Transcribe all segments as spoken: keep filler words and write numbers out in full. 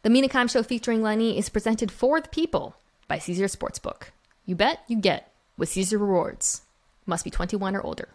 The Mina Kimes Show featuring Lenny is presented for the people by Caesar Sportsbook. You bet, you get with Caesar Rewards. Must be twenty-one or older.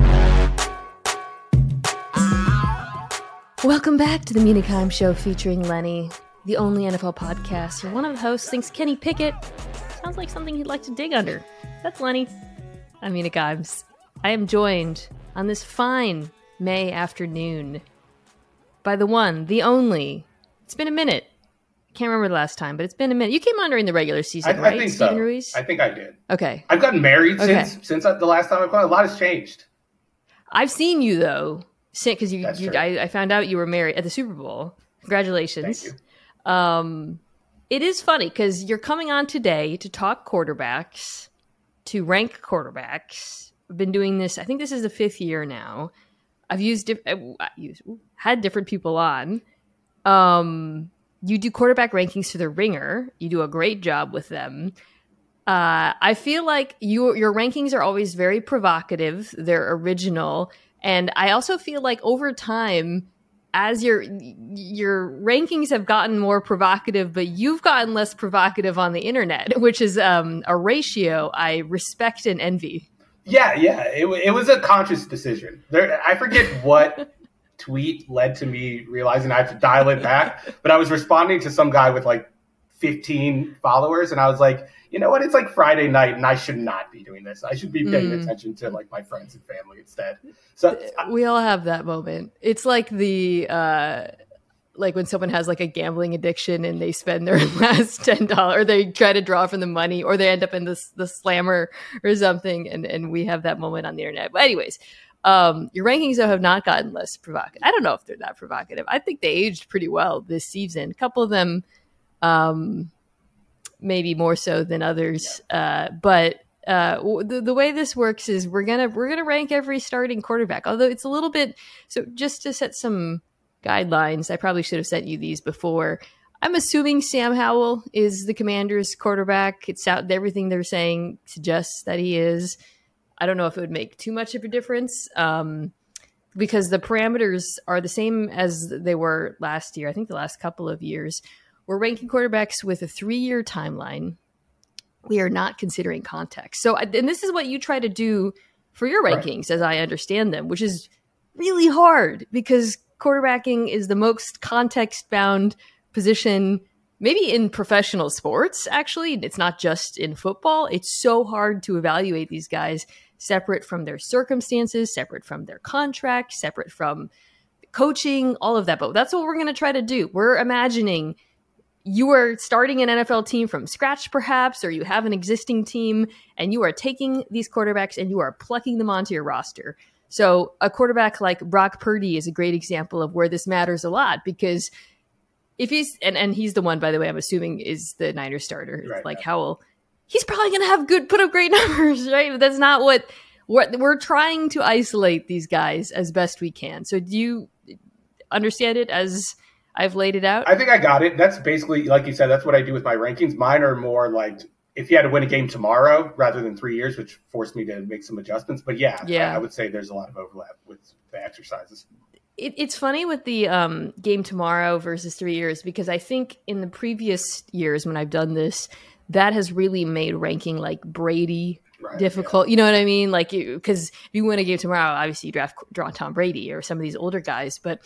Welcome back to the Mina Kimes Show featuring Lenny, the only N F L podcast where one of the hosts thinks Kenny Pickett sounds like something he'd like to dig under. That's Lenny. I'm Mina Kimes. I am joined on this fine May afternoon by the one, the only. It's been a minute. I can't remember the last time, but it's been a minute. You came on during the regular season, I, right? I think Steven so. Ruiz? I think I did. Okay. I've gotten married okay. since since the last time I've gone. A lot has changed. I've seen you though, because you, you I, I found out you were married at the Super Bowl. Congratulations. Thank you. Um, it is funny because you're coming on today to talk quarterbacks, to rank quarterbacks. I've been doing this. I think this is the fifth year now. I've used, diff- I used had different people on. Um, you do quarterback rankings for The Ringer. You do a great job with them. Uh, I feel like you, your rankings are always very provocative. They're original. And I also feel like over time, as your your rankings have gotten more provocative, but you've gotten less provocative on the internet, which is um, a ratio I respect and envy. Yeah, yeah. It, it was a conscious decision. There, I forget what tweet led to me realizing I had to dial it back, but I was responding to some guy with like fifteen followers, and I was like, you know what? It's like Friday night, and I should not be doing this. I should be paying mm. attention to like my friends and family instead. So we all have that moment. It's like the uh, like when someone has like a gambling addiction and they spend their last ten dollars, or they try to draw from the money, or they end up in the the slammer or something, and and we have that moment on the internet. But anyways. Um, your rankings, though, have not gotten less provocative. I don't know if they're that provocative. I think they aged pretty well this season. A couple of them, um, maybe more so than others. Uh, but uh, the, the way this works is we're gonna we're gonna rank every starting quarterback. Although it's a little bit so. Just to set some guidelines, I probably should have sent you these before. I'm assuming Sam Howell is the Commanders' quarterback. It's out. Everything they're saying suggests that he is. I don't know if it would make too much of a difference um, because the parameters are the same as they were last year. I think the last couple of years. We're ranking quarterbacks with a three-year timeline. We are not considering context. So, and this is what you try to do for your rankings, right, as I understand them, which is really hard because quarterbacking is the most context-bound position maybe in professional sports, actually. It's not just in football. It's so hard to evaluate these guys separate from their circumstances, separate from their contract, separate from coaching, all of that. But that's what we're going to try to do. We're imagining you are starting an N F L team from scratch, perhaps, or you have an existing team, and you are taking these quarterbacks and you are plucking them onto your roster. So a quarterback like Brock Purdy is a great example of where this matters a lot because if he's, and, and he's the one, by the way, I'm assuming is the Niners starter, right, like right. Howell, he's probably going to have good, put up great numbers, right? But that's not what, what we're trying to isolate these guys as best we can. So do you understand it as I've laid it out? I think I got it. That's basically, like you said, that's what I do with my rankings. Mine are more like if you had to win a game tomorrow rather than three years, which forced me to make some adjustments. But yeah, yeah. I, I would say there's a lot of overlap with the exercises. It, it's funny with the um, game tomorrow versus three years because I think in the previous years when I've done this, that has really made ranking like Brady right, difficult. Yeah. You know what I mean? Like, because if you win a game tomorrow, obviously you draft draw Tom Brady or some of these older guys. But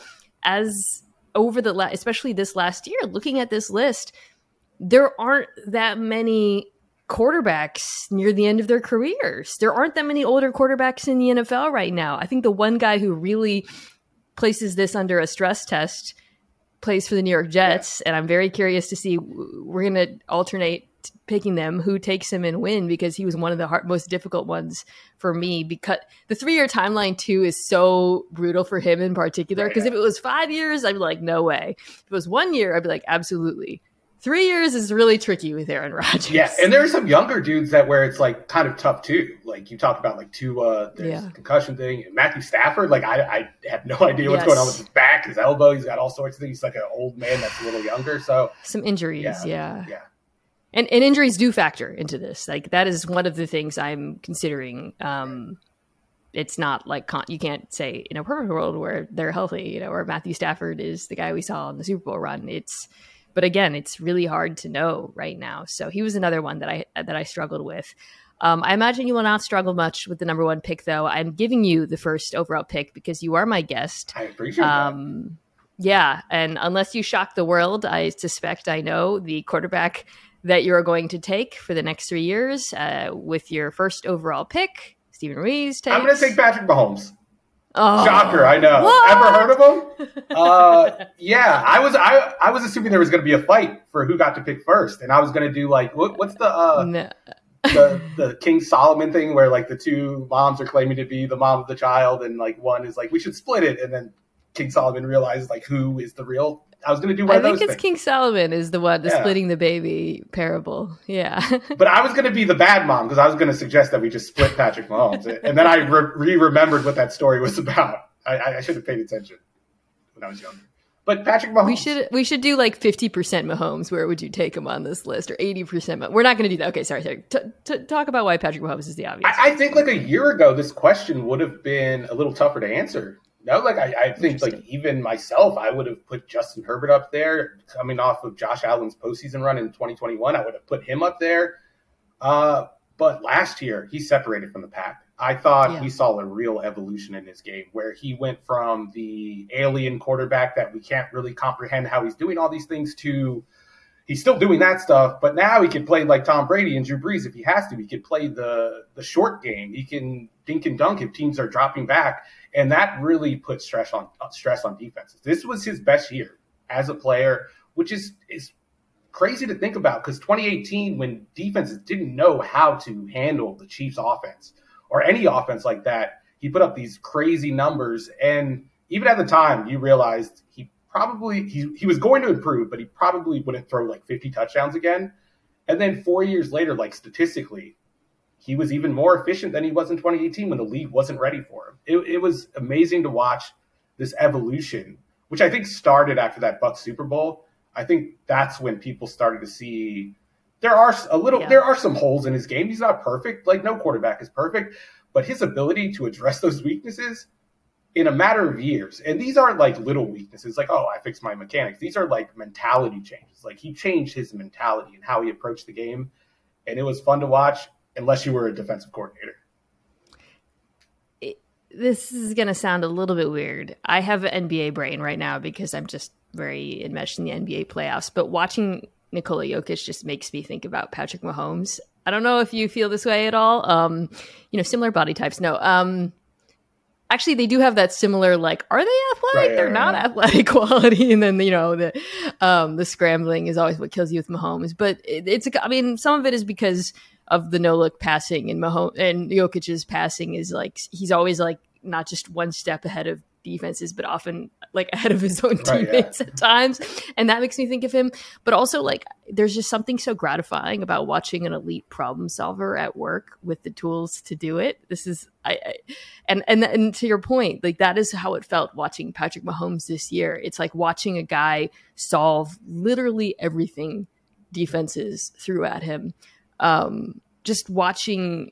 as over the la- especially this last year, looking at this list, there aren't that many quarterbacks near the end of their careers. There aren't that many older quarterbacks in the N F L right now. I think the one guy who really places this under a stress test plays for the New York Jets, yeah. and I'm very curious to see. We're going to alternate picking them who takes him and win because he was one of the hard, most difficult ones for me because the three-year timeline too is so brutal for him in particular because right, yeah. if it was five years I'd be like no way. If it was one year I'd be like absolutely. Three years is really tricky with Aaron Rodgers. Yeah, and there are some younger dudes that where it's like kind of tough too. Like you talked about like Tua, there's yeah. the concussion thing. And Matthew Stafford, like I, I have no idea what's yes. going on with his back, his elbow. He's got all sorts of things. He's like an old man that's a little younger. So some injuries, yeah, yeah. yeah. And and injuries do factor into this. Like that is one of the things I'm considering. Um, it's not like con- you can't say in a perfect world where they're healthy, you know, or Matthew Stafford is the guy we saw in the Super Bowl run. It's but again, it's really hard to know right now. So he was another one that I that I struggled with. Um, I imagine you will not struggle much with the number one pick, though. I'm giving you the first overall pick because you are my guest. I appreciate um, that. Yeah, and unless you shock the world, I suspect I know the quarterback that you are going to take for the next three years uh, with your first overall pick. Steven Ruiz takes. I'm going to take Patrick Mahomes. Oh, Shocker, I know. what? Ever heard of him? Uh, yeah, I was I I was assuming there was going to be a fight for who got to pick first, and I was going to do like what, what's the uh, no. the the King Solomon thing where like the two moms are claiming to be the mom of the child, and like one is like we should split it, and then King Solomon realizes like who is the real. I was going to do one I of those think it's things. King Solomon is the one, the Yeah. splitting the baby parable. Yeah. But I was going to be the bad mom because I was going to suggest that we just split Patrick Mahomes, and then I re remembered what that story was about. I, I should have paid attention when I was younger. But Patrick Mahomes. We should we should do like fifty percent Mahomes. Where would you take him on this list? Or eighty percent? We're not going to do that. Okay, sorry, sorry. T- t- talk about why Patrick Mahomes is the obvious. I, I think like a year ago, this question would have been a little tougher to answer. No, like I, I think like even myself, I would have put Justin Herbert up there coming off of Josh Allen's postseason run in twenty twenty-one. I would have put him up there. Uh, but last year, he separated from the pack. I thought Yeah. we saw a real evolution in his game where he went from the alien quarterback that we can't really comprehend how he's doing all these things to he's still doing that stuff, but now he can play like Tom Brady and Drew Brees if he has to. He can play the the short game. He can dink and dunk if teams are dropping back, and that really puts stress on stress on defenses. This was his best year as a player, which is is crazy to think about because twenty eighteen, when defenses didn't know how to handle the Chiefs' offense or any offense like that, he put up these crazy numbers, and even at the time, you realized he probably he, he was going to improve, but he probably wouldn't throw like fifty touchdowns again. And then four years later, like statistically, he was even more efficient than he was in twenty eighteen when the league wasn't ready for him. It, it was amazing to watch this evolution, which I think started after that Bucs Super Bowl. I think that's when people started to see there are a little Yeah. there are some holes in his game. He's not perfect. Like no quarterback is perfect, but his ability to address those weaknesses in a matter of years. And these aren't like little weaknesses like, oh, I fixed my mechanics. These are like mentality changes. Like he changed his mentality and how he approached the game. And it was fun to watch unless you were a defensive coordinator. It, this is going to sound a little bit weird. I have an N B A brain right now because I'm just very enmeshed in the N B A playoffs. But watching Nikola Jokic just makes me think about Patrick Mahomes. I don't know if you feel this way at all. Um, you know, similar body types. No. Um, Actually, they do have that similar, like, are they athletic? Right, They're right, not right. athletic quality. And then, you know, the um, the scrambling is always what kills you with Mahomes. But it, it's, I mean, some of it is because of the no-look passing. And Mahomes and Jokic's passing is, like, he's always, like, not just one step ahead of defenses, but often, like, ahead of his own Right, teammates at times. And that makes me think of him. But also, like, there's just something so gratifying about watching an elite problem solver at work with the tools to do it. This is, I, I and, and, and to your point, like, that is how it felt watching Patrick Mahomes this year. It's like watching a guy solve literally everything defenses threw at him. Um, just watching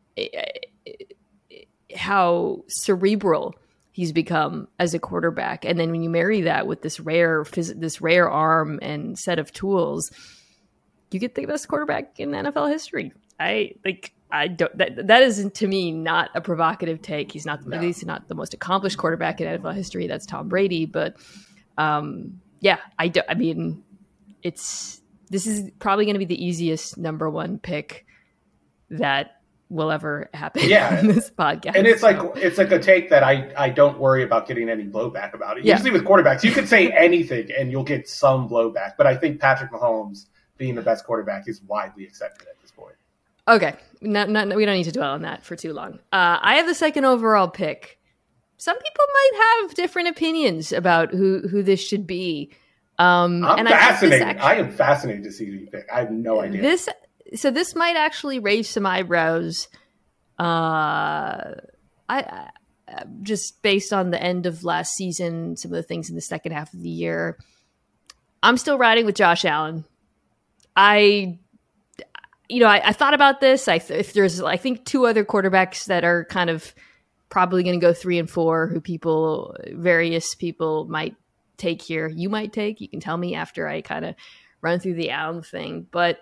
how cerebral he's become as a quarterback. And then when you marry that with this rare, phys- this rare arm and set of tools, you get the best quarterback in N F L history. I like, I don't, that, that is to me not a provocative take. He's not, No. at least not the most accomplished quarterback in N F L history. That's Tom Brady. But um, yeah, I do, I mean, it's, this is probably going to be the easiest number one pick that will ever happen Yeah. in this podcast. And it's like So, it's like a take that I, I don't worry about getting any blowback about it. Yeah. Usually with quarterbacks, you could say anything and you'll get some blowback. But I think Patrick Mahomes being the best quarterback is widely accepted at this point. okay, no, no, no, we don't need to dwell on that for too long. Uh, I have the second overall pick. Some people might have different opinions about who, who this should be. Um, I'm and I think this fascinated. actually- I am fascinated to see who you pick. I have no idea. This so this might actually raise some eyebrows. Uh, I, I just based on the end of last season, some of the things in the second half of the year. I'm still riding with Josh Allen. I, you know, I, I thought about this. I if there's, I think two other quarterbacks that are kind of probably going to go three and four, who people, various people might take here you might take. You can tell me after I kind of run through the Allen thing. But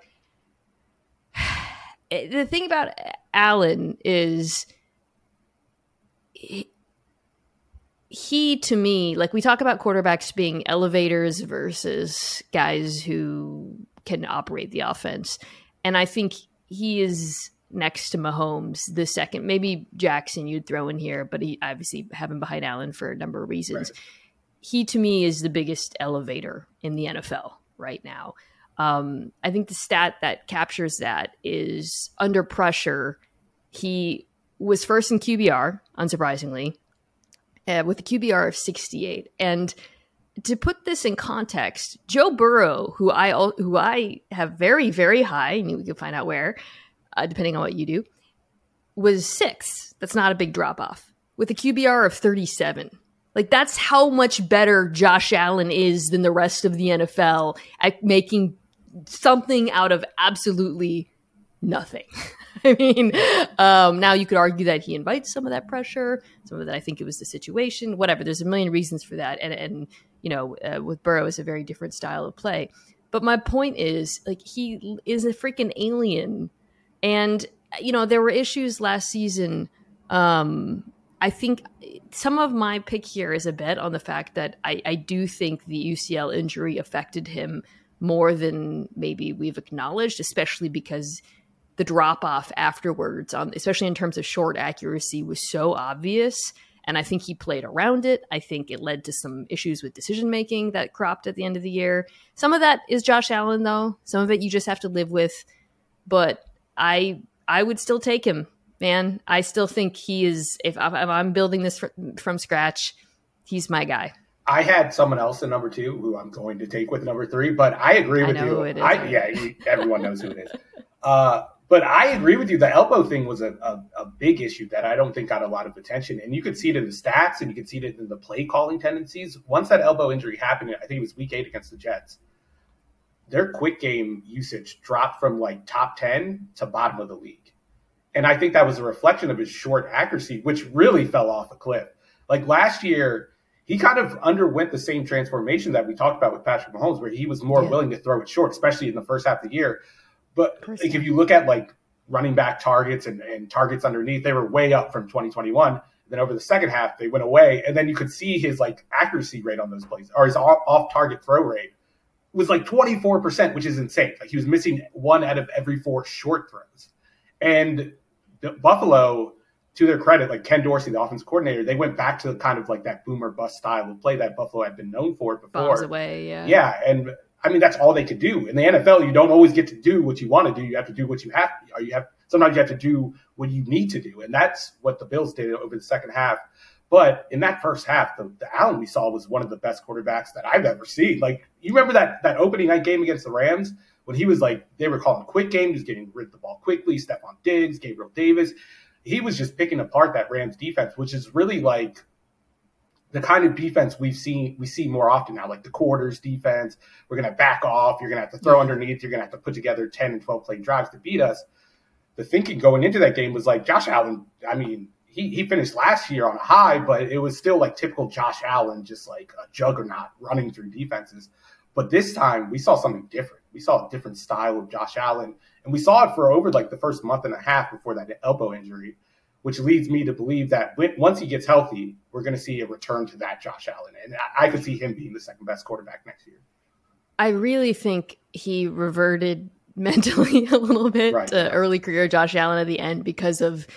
the thing about Allen is he, he, to me, like we talk about quarterbacks being elevators versus guys who can operate the offense. And I think he is next to Mahomes, the second, maybe Jackson you'd throw in here, but he obviously have him behind Allen for a number of reasons. Right. He, to me, is the biggest elevator in the N F L right now. Um, I think the stat that captures that is under pressure. He was first in Q B R, unsurprisingly, uh, with a Q B R of sixty-eight. And to put this in context, Joe Burrow, who I who I have very, very high, and you can find out where, uh, depending on what you do, was sixth. That's not a big drop off with a Q B R of thirty-seven. Like, that's how much better Josh Allen is than the rest of the N F L at making something out of absolutely nothing. I mean, um, now you could argue that he invites some of that pressure, some of that I think it was the situation, whatever. There's a million reasons for that. And, and you know, uh, with Burrow, it's a very different style of play. But my point is, like, he is a freaking alien. And, you know, there were issues last season. Um, I think some of my pick here is a bet on the fact that I, I do think the U C L injury affected him more than maybe we've acknowledged, especially because the drop-off afterwards, on, especially in terms of short accuracy, was so obvious. And I think he played around it. I think it led to some issues with decision-making that cropped at the end of the year. Some of that is Josh Allen, though. Some of it you just have to live with. But I I would still take him, man. I still think he is, if, if I'm building this from, from scratch, he's my guy. I had someone else in number two who I'm going to take with number three, but I agree with I know you. Who it is. I, yeah, you, everyone knows who it is. Uh, but I agree with you. The elbow thing was a, a, a big issue that I don't think got a lot of attention. And you could see it in the stats and you could see it in the play calling tendencies. Once that elbow injury happened, I think it was week eight against the Jets, their quick game usage dropped from like top ten to bottom of the league. And I think that was a reflection of his short accuracy, which really fell off a cliff. Like last year, he kind of underwent the same transformation that we talked about with Patrick Mahomes, where he was more yeah. willing to throw it short, especially in the first half of the year. But like, if you look at like running back targets and, and targets underneath, they were way up from twenty twenty-one. Then over the second half, they went away. And then you could see his like accuracy rate on those plays, or his off, off target throw rate was like twenty-four percent, which is insane. Like he was missing one out of every four short throws. And the Buffalo, to their credit, like Ken Dorsey, the offensive coordinator, they went back to kind of like that boomer bust style of play that Buffalo had been known for before. Bombs away, yeah. Yeah, and I mean, that's all they could do. In the N F L, you don't always get to do what you want to do. You have to do what you have to, or you have sometimes you have to do what you need to do. And that's what the Bills did over the second half. But in that first half, the, the Allen we saw was one of the best quarterbacks that I've ever seen. Like, you remember that that opening night game against the Rams when he was like, they were calling quick game, just getting rid of the ball quickly, Stephon Diggs, Gabriel Davis. He was just picking apart that Rams defense, which is really like the kind of defense we've seen, we see more often now, like the quarters defense. We're going to back off. You're going to have to throw underneath. You're going to have to put together ten and twelve play drives to beat us. The thinking going into that game was like Josh Allen. I mean, he, he finished last year on a high, but it was still like typical Josh Allen, just like a juggernaut running through defenses. But this time we saw something different. We saw a different style of Josh Allen. And we saw it for over like the first month and a half before that elbow injury, which leads me to believe that when, once he gets healthy, we're going to see a return to that Josh Allen. And I, I could see him being the second best quarterback next year. I really think he reverted mentally a little bit right. to early career Josh Allen at the end because of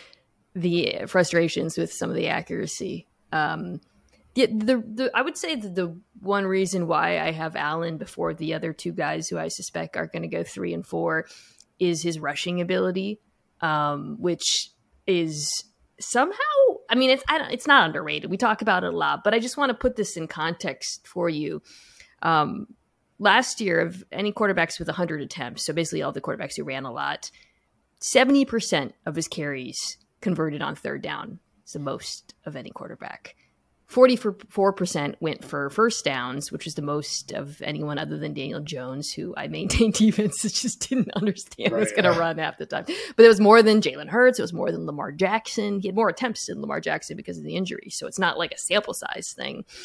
the frustrations with some of the accuracy. Um, the, the, the I would say that the one reason why I have Allen before the other two guys who I suspect are going to go three and four is his rushing ability, um, which is somehow, I mean, it's I don't, it's not underrated. We talk about it a lot, but I just want to put this in context for you. Um, last year, of any quarterbacks with one hundred attempts, so basically all the quarterbacks who ran a lot, seventy percent of his carries converted on third down. It's the most of any quarterback. forty-four percent went for first downs, which is the most of anyone other than Daniel Jones, who I maintained defenses just didn't understand right, was going to yeah. run half the time. But it was more than Jalen Hurts. It was more than Lamar Jackson. He had more attempts than Lamar Jackson because of the injury. So it's not like a sample size thing.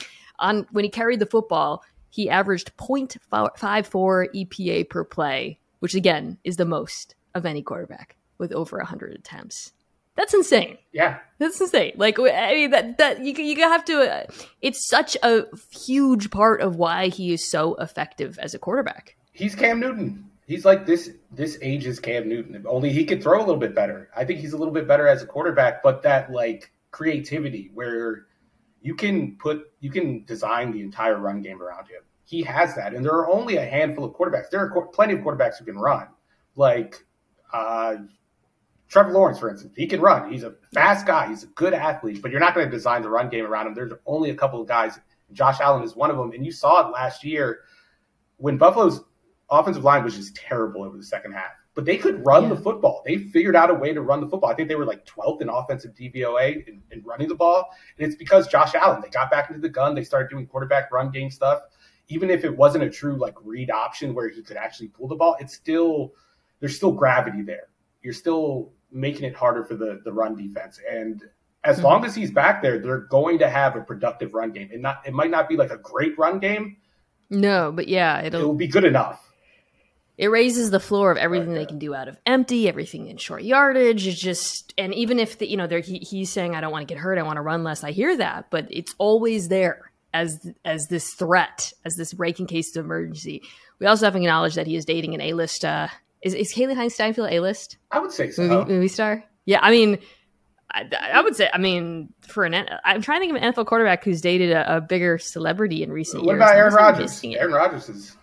on when he carried the football, he averaged point five four E P A per play, which again is the most of any quarterback with over one hundred attempts. That's insane. Yeah, that's insane. Like, I mean, that that you you have to. Uh, it's such a huge part of why he is so effective as a quarterback. He's Cam Newton. He's like this. This ages Cam Newton. Only he could throw a little bit better. I think he's a little bit better as a quarterback, but that like creativity where you can put you can design the entire run game around him. He has that, and there are only a handful of quarterbacks. There are qu- plenty of quarterbacks who can run, like. Uh, Trevor Lawrence, for instance, he can run. He's a fast guy. He's a good athlete, but you're not going to design the run game around him. There's only a couple of guys. Josh Allen is one of them. And you saw it last year when Buffalo's offensive line was just terrible over the second half. But they could run yeah. the football. They figured out a way to run the football. I think they were like twelfth in offensive D V O A in, in running the ball. And it's because Josh Allen, they got back into the gun. They started doing quarterback run game stuff. Even if it wasn't a true like read option where he could actually pull the ball, it's still there's still gravity there. You're still making it harder for the, the run defense. And as mm-hmm. long as he's back there, they're going to have a productive run game. And not it might not be like a great run game. No, but yeah, it'll it'll be good enough. It raises the floor of everything right, they yeah. can do out of empty, everything in short yardage. It's just, and even if the, you know, they're, he, he's saying, I don't want to get hurt, I want to run less. I hear that, but it's always there as as this threat, as this breaking case of emergency. We also have to acknowledge that he is dating an A-list. Uh, is is Haley Hines Steinfeld A-list? I would say so. Movie, movie star? Yeah, I mean, I, I would say, I mean, for an, I'm trying to think of an N F L quarterback who's dated a, a bigger celebrity in recent what years. What about Aaron Rodgers? Aaron Rodgers is.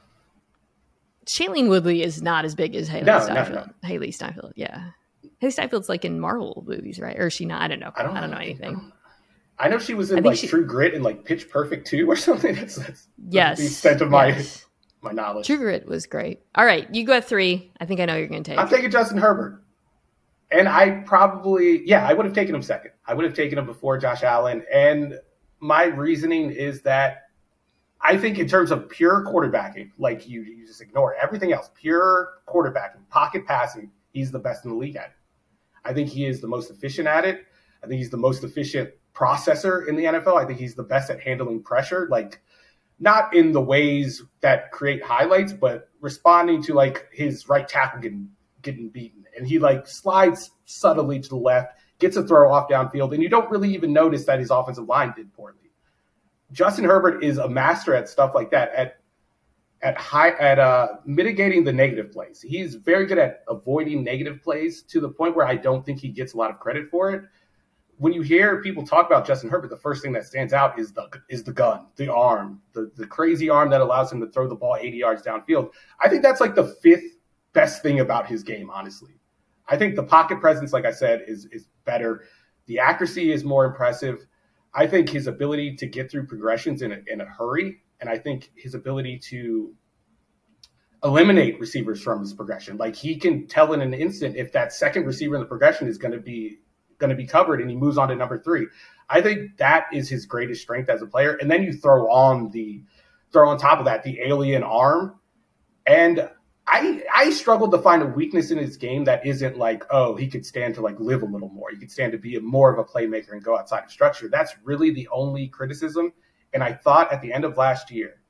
Shailene Woodley is not as big as Haley no, Steinfeld. No, no. Haley Steinfeld, yeah. Haley Steinfeld's like in Marvel movies, right? Or is she not? I don't know. I don't, I don't know, know anything. I know she was in like she, True Grit and like Pitch Perfect two or something. That's, that's, yes, that's the extent of my yes. my knowledge. True Grit was great. All right, you go at three. I think I know you're going to take. I'm taking Justin Herbert. And I probably, yeah, I would have taken him second. I would have taken him before Josh Allen. And my reasoning is that I think in terms of pure quarterbacking, like you, you just ignore everything else, pure quarterbacking, pocket passing, he's the best in the league at it. I think he is the most efficient at it. I think he's the most efficient processor in the N F L. I think he's the best at handling pressure, like not in the ways that create highlights, but responding to like his right tackle getting, getting beaten. And he like slides subtly to the left, gets a throw off downfield, and you don't really even notice that his offensive line did poorly. Justin Herbert is a master at stuff like that, at at high at uh, mitigating the negative plays. He's very good at avoiding negative plays to the point where I don't think he gets a lot of credit for it. When you hear people talk about Justin Herbert, the first thing that stands out is the is the gun, the arm, the, the crazy arm that allows him to throw the ball eighty yards downfield. I think that's like the fifth best thing about his game, honestly. I think the pocket presence, like I said, is is better. The accuracy is more impressive. I think his ability to get through progressions in a, in a hurry, and I think his ability to eliminate receivers from his progression. Like he can tell in an instant if that second receiver in the progression is going to be going to be covered, and he moves on to number three. I think that is his greatest strength as a player. And then you throw on the throw on top of that the alien arm, and I I struggled to find a weakness in his game that isn't like, oh, he could stand to like live a little more. He could stand to be a, more of a playmaker and go outside of structure. That's really the only criticism. And I thought at the end of last year,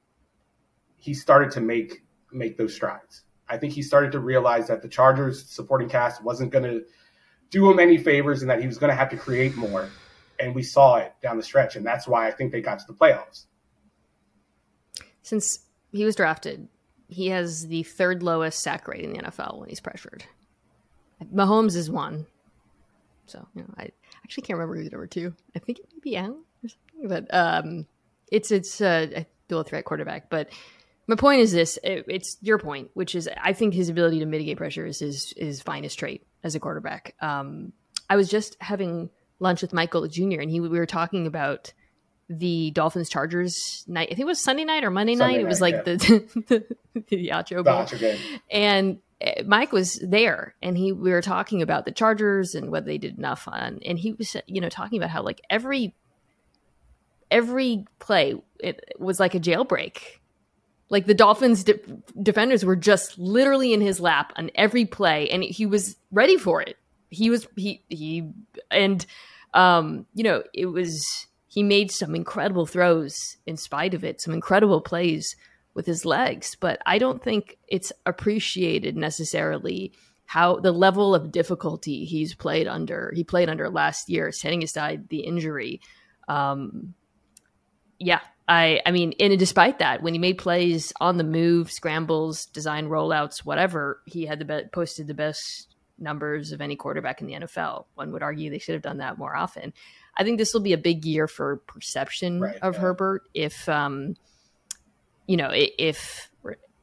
he started to make make those strides. I think he started to realize that the Chargers supporting cast wasn't going to do him any favors and that he was going to have to create more. And we saw it down the stretch. And that's why I think they got to the playoffs. Since he was drafted, he has the third lowest sack rate in the N F L when he's pressured. Mahomes is one. So, you know, I actually can't remember who's number two. I think it may be Allen or something. But um, it's it's uh, a dual threat quarterback. But my point is this. It, it's your point, which is I think his ability to mitigate pressure is his, his finest trait as a quarterback. Um, I was just having lunch with Michael Junior, and he we were talking about the Dolphins Chargers night. I think it was Sunday night or Monday Sunday night. It was night, like yeah. the, the the Yacho Bowl. Game. And Mike was there, and he we were talking about the Chargers and whether they did enough on. And he was, you know, talking about how like every every play it was like a jailbreak. Like the Dolphins de- defenders were just literally in his lap on every play, and he was ready for it. He was he he and um, you know, it was. he made some incredible throws in spite of it, some incredible plays with his legs. But I don't think it's appreciated necessarily how the level of difficulty he's played under. He played under last year, setting aside the injury. Um, yeah, I, I mean, and despite that, when he made plays on the move, scrambles, design rollouts, whatever, he had the be- posted the best numbers of any quarterback in the N F L. One would argue they should have done that more often. I think this will be a big year for perception right, of yeah. Herbert. If, um, you know, if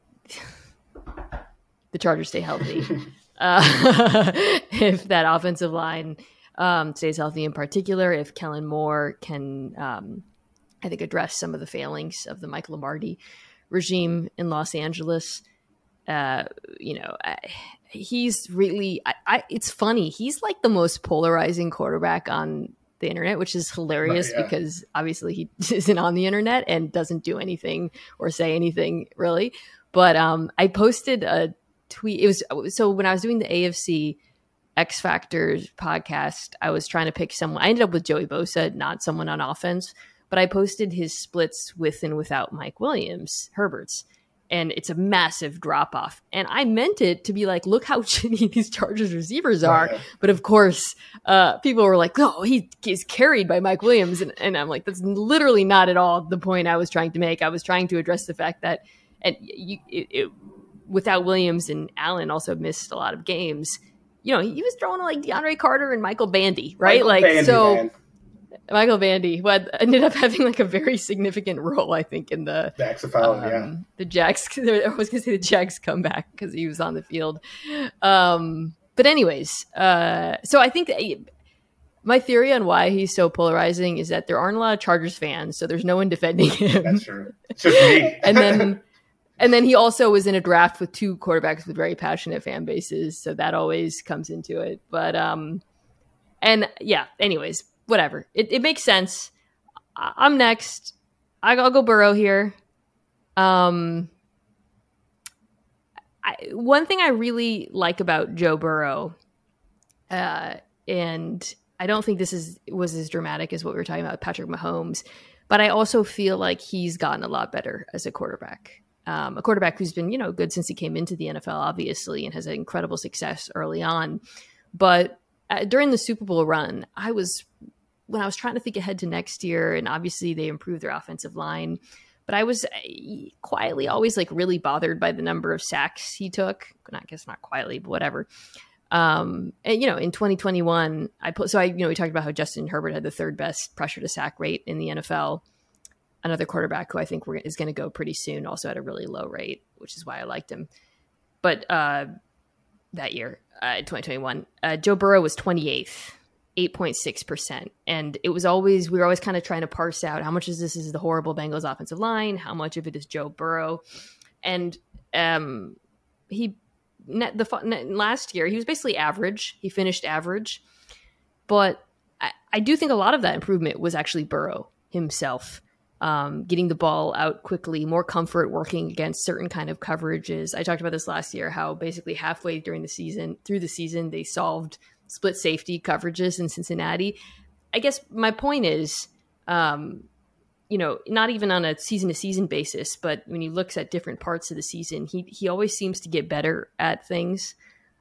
the Chargers stay healthy, uh, if that offensive line um, stays healthy in particular, if Kellen Moore can, um, I think, address some of the failings of the Mike Lombardi regime in Los Angeles, uh, you know, I, he's really, I, I, it's funny. He's like the most polarizing quarterback on the internet, which is hilarious right, yeah. because obviously he isn't on the internet and doesn't do anything or say anything really. But um, I posted a tweet. It was so when I was doing the A F C X Factors podcast, I was trying to pick someone. I ended up with Joey Bosa, not someone on offense, but I posted his splits with and without Mike Williams, Herbert's. And it's a massive drop off. And I meant it to be like, look how shitty these Chargers receivers are. Yeah. But of course, uh, people were like, oh, he is carried by Mike Williams. And, and I'm like, that's literally not at all the point I was trying to make. I was trying to address the fact that and you, it, it, without Williams and Allen also missed a lot of games. You know, he was throwing like DeAndre Carter and Michael Bandy, right? Michael like, Bandy, so. Man. Michael Bandy, who had, ended up having like a very significant role, I think, in the the X F L, um, yeah, the Jags. I was going to say the Jags comeback because he was on the field. Um, but anyways, uh, so I think that my theory on why he's so polarizing is that there aren't a lot of Chargers fans, so there's no one defending him. That's true. It's just me. and then, and then he also was in a draft with two quarterbacks with very passionate fan bases, so that always comes into it. But um, and yeah, anyways. Whatever. It, it makes sense. I'm next. I'll go Burrow here. Um, I, one thing I really like about Joe Burrow, uh, and I don't think this is was as dramatic as what we were talking about with Patrick Mahomes, but I also feel like he's gotten a lot better as a quarterback. Um, a quarterback who's been, you know, good since he came into the N F L, obviously, and has had incredible success early on. But uh, during the Super Bowl run, I was when I was trying to think ahead to next year, and obviously they improved their offensive line, but I was quietly always like really bothered by the number of sacks he took. I guess not quietly, but whatever. Um, and, you know, in twenty twenty-one, I put, so I, you know, we talked about how Justin Herbert had the third best pressure to sack rate in the N F L. Another quarterback who I think we're, is going to go pretty soon also had a really low rate, which is why I liked him. But uh, that year, uh, twenty twenty-one, uh, Joe Burrow was twenty-eighth. eight point six percent. And it was always, we were always kind of trying to parse out how much of this is the horrible Bengals offensive line, how much of it is Joe Burrow. And um, he, the last year, he was basically average. He finished average. But I, I do think a lot of that improvement was actually Burrow himself, um, getting the ball out quickly, more comfort working against certain kind of coverages. I talked about this last year, how basically halfway during the season, through the season, they solved split safety coverages in Cincinnati. I guess my point is, um, you know, not even on a season to season basis, but when he looks at different parts of the season, he, he always seems to get better at things.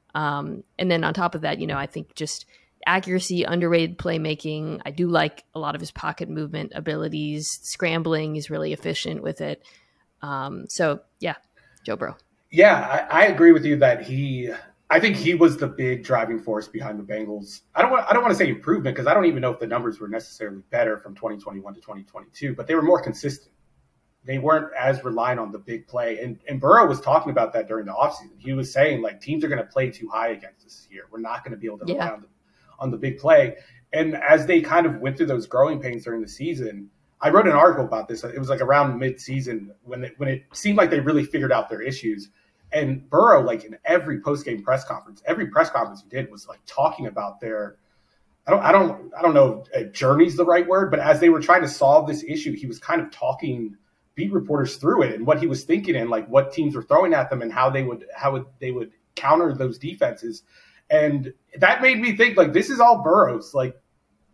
Um, and then on top of that, you know, I think just accuracy, underrated playmaking. I do like a lot of his pocket movement abilities. Scrambling, he's really efficient with it. Um, so yeah, Joe Burrow. Yeah, I, I agree with you that he, I think he was the big driving force behind the Bengals. I don't want, I don't want to say improvement because I don't even know if the numbers were necessarily better from twenty twenty-one to twenty twenty-two, but they were more consistent. They weren't as reliant on the big play. And, and Burrow was talking about that during the offseason. He was saying, like, teams are going to play too high against us this year. We're not going to be able to yeah. rely on the, on the big play. And as they kind of went through those growing pains during the season, I wrote an article about this. It was like around mid-season when it, when it seemed like they really figured out their issues. And Burrow, like in every post-game press conference, every press conference he did was like talking about their, I don't, I don't, I don't know if journey's the right word, but as they were trying to solve this issue, he was kind of talking beat reporters through it and what he was thinking and like what teams were throwing at them and how they would, how would they would counter those defenses. And that made me think like, this is all Burrow's. Like,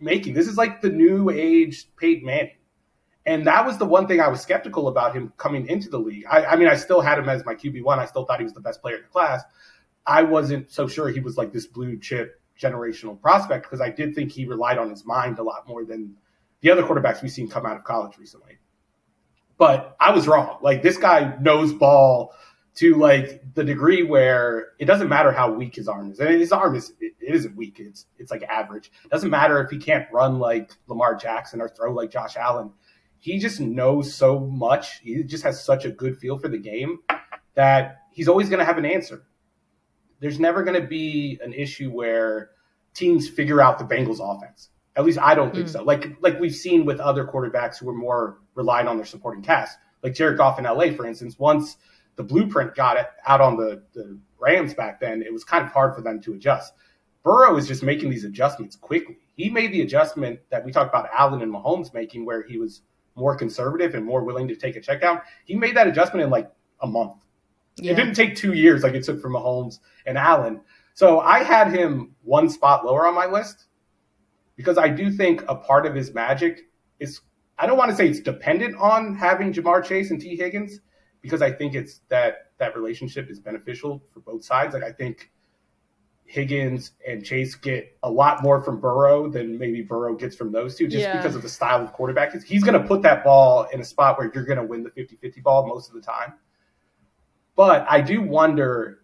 making. This is like the new age Peyton Manning. And that was the one thing I was skeptical about him coming into the league. I, I mean, I still had him as my Q B one. I still thought he was the best player in the class. I wasn't so sure he was like this blue chip generational prospect because I did think he relied on his mind a lot more than the other quarterbacks we've seen come out of college recently. But I was wrong. Like, this guy knows ball to like the degree where it doesn't matter how weak his arm is. And his arm is, it, it isn't weak. It's, it's like average. It doesn't matter if he can't run like Lamar Jackson or throw like Josh Allen. He just knows so much. He just has such a good feel for the game that he's always going to have an answer. There's never going to be an issue where teams figure out the Bengals offense. At least I don't think mm. so. Like like we've seen with other quarterbacks who are more reliant on their supporting cast. Like Jared Goff in L A, for instance. Once the blueprint got it out on the, the Rams back then, it was kind of hard for them to adjust. Burrow is just making these adjustments quickly. He made the adjustment that we talked about Allen and Mahomes making where he was more conservative and more willing to take a check down. He made that adjustment in like a month. Yeah. It didn't take two years like it took for Mahomes and Allen. So I had him one spot lower on my list because I do think a part of his magic is, I don't want to say it's dependent on having Jamar Chase and T. Higgins, because I think it's that that relationship is beneficial for both sides. Like I think Higgins and Chase get a lot more from Burrow than maybe Burrow gets from those two, just yeah. because of the style of quarterback. He's going to put that ball in a spot where you're going to win the fifty-fifty ball most of the time. But I do wonder,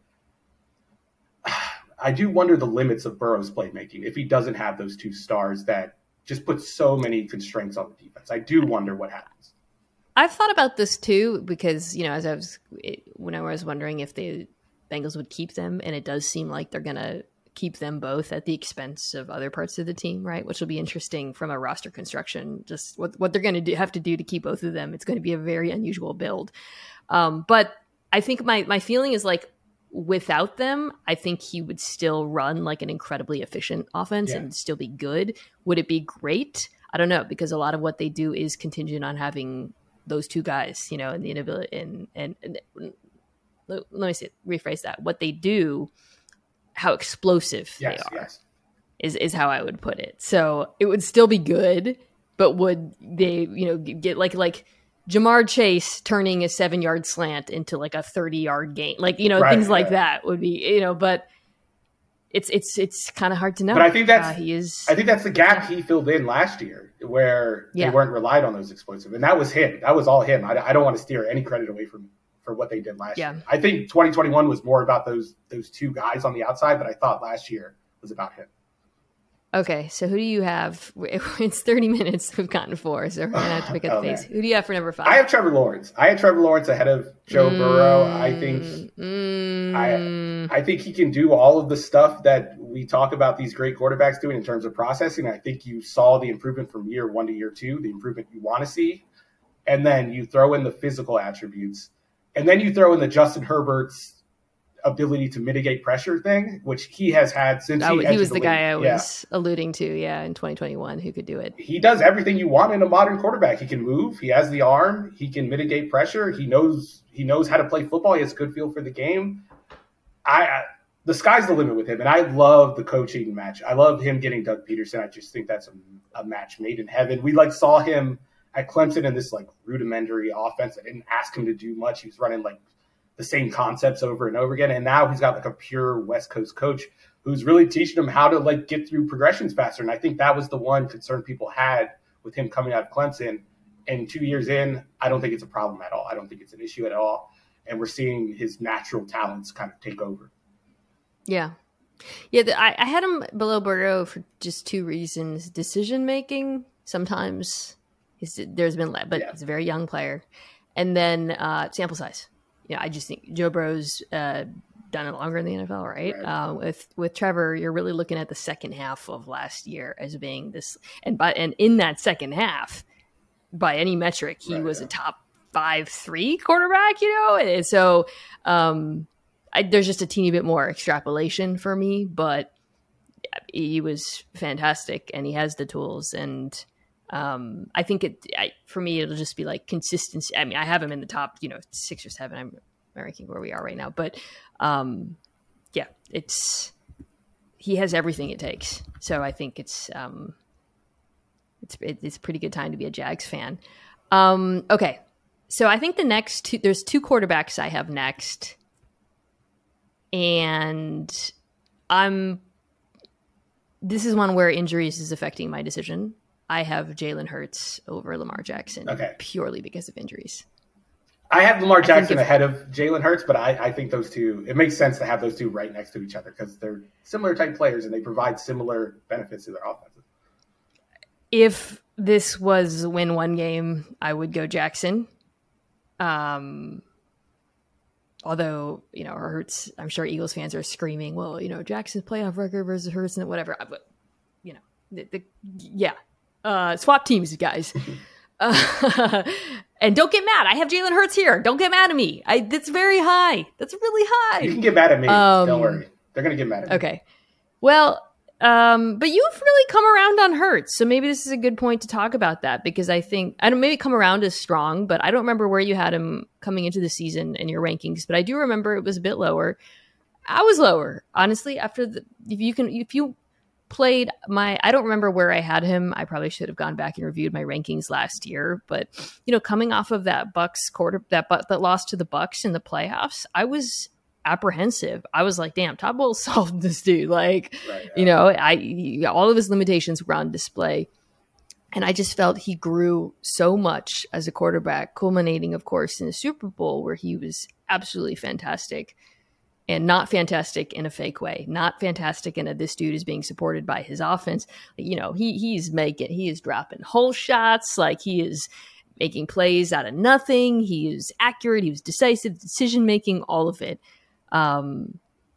I do wonder the limits of Burrow's playmaking if he doesn't have those two stars that just put so many constraints on the defense. I do wonder what happens. I've thought about this too because, you know, as I was when I was wondering if the Bengals would keep them, and it does seem like they're going to keep them both at the expense of other parts of the team, right? Which will be interesting from a roster construction. Just what what they're going to do, have to do to keep both of them. It's going to be a very unusual build, um, but. I think my, my feeling is like without them, I think he would still run like an incredibly efficient offense yeah. and still be good. Would it be great? I don't know, because a lot of what they do is contingent on having those two guys, you know, and the inability and, and, and let me see, rephrase that. What they do, how explosive yes, they are yes. is, is how I would put it. So it would still be good, but would they, you know, get like, like, Jamar Chase turning a seven yard slant into like a thirty yard gain, like, you know, right, things like right. that would be, you know, but it's, it's, it's kind of hard to know. But I think that's, uh, he is, I think that's the gap he filled in last year where yeah. they weren't relied on those explosive. And that was him. That was all him. I, I don't want to steer any credit away from, for what they did last yeah. year. I think twenty twenty-one was more about those, those two guys on the outside, but I thought last year was about him. Okay, so who do you have? It's thirty minutes. We've gotten four, so we're going to have to pick up oh, the pace. Who do you have for number five? I have Trevor Lawrence. I had Trevor Lawrence ahead of Joe mm, Burrow. I think mm, I, I think he can do all of the stuff that we talk about these great quarterbacks doing in terms of processing. I think you saw the improvement from year one to year two, the improvement you want to see. And then you throw in the physical attributes. And then you throw in the Justin Herbert's ability to mitigate pressure thing, which he has had since oh, he, he was the, the guy I was yeah. alluding to, yeah, in twenty twenty-one, who could do it. He does everything you want in a modern quarterback. He can move. He has the arm. He can mitigate pressure. He knows he knows how to play football. He has a good feel for the game. I, I the sky's the limit with him, and I love the coaching match. I love him getting Doug Peterson. I just think that's a, a match made in heaven. We like saw him at Clemson in this like rudimentary offense that didn't ask him to do much. He was running like the same concepts over and over again. And now he's got like a pure West Coast coach who's really teaching him how to like get through progressions faster. And I think that was the one concern people had with him coming out of Clemson. And two years in, I don't think it's a problem at all. I don't think it's an issue at all. And we're seeing his natural talents kind of take over. Yeah. Yeah. The, I, I had him below Burrow for just two reasons. Decision-making, sometimes he's, there's been, but yeah. he's a very young player. And then uh, sample size. Yeah, I just think Joe Burrow's uh, done it longer in the N F L, right? right. Uh, with with Trevor, you're really looking at the second half of last year as being this, and by and in that second half, by any metric, he right, was yeah. a top five three quarterback, you know. And so um, I, there's just a teeny bit more extrapolation for me, but he was fantastic, and he has the tools and. Um, I think it, I, for me, it'll just be like consistency. I mean, I have him in the top, you know, six or seven. I'm ranking where we are right now, but, um, yeah, it's, he has everything it takes. So I think it's, um, It's it's a pretty good time to be a Jags fan. Um, okay, so I think the next two, there's two quarterbacks I have next, and I'm. This is one where injuries is affecting my decision. I have Jalen Hurts over Lamar Jackson, okay, purely because of injuries. I have Lamar Jackson if, ahead of Jalen Hurts, but I, I think those two, it makes sense to have those two right next to each other because they're similar type players and they provide similar benefits to their offenses. If this was win one game, I would go Jackson. Um, although, you know, Hurts, I'm sure Eagles fans are screaming, well, you know, Jackson's playoff record versus Hurts and whatever. But, you know, the, the, yeah, uh, swap teams, guys. Uh, and don't get mad. I have Jalen Hurts here. Don't get mad at me. I, that's very high. That's really high. You can get mad at me. Um, don't worry. They're going to get mad at me. Okay. Well, um, but you've really come around on Hurts. So maybe this is a good point to talk about that because I think, I don't maybe come around as strong, but I don't remember where you had him coming into the season in your rankings, but I do remember it was a bit lower. I was lower, honestly, after the, if you can, if you played my, I don't remember where I had him. I probably should have gone back and reviewed my rankings last year, but you know, coming off of that Bucks quarter, that that lost to the Bucks in the playoffs, I was apprehensive. I was like, damn, Todd Bowles solved this dude. Like, right, yeah. you know, I, all of his limitations were on display. And I just felt he grew so much as a quarterback, culminating, of course, in the Super Bowl where he was absolutely fantastic. And not fantastic in a fake way, not fantastic in a this dude is being supported by his offense. You know, he he's making, he is dropping whole shots, like he is making plays out of nothing. He is accurate. He was decisive, decision making, all of it. Um,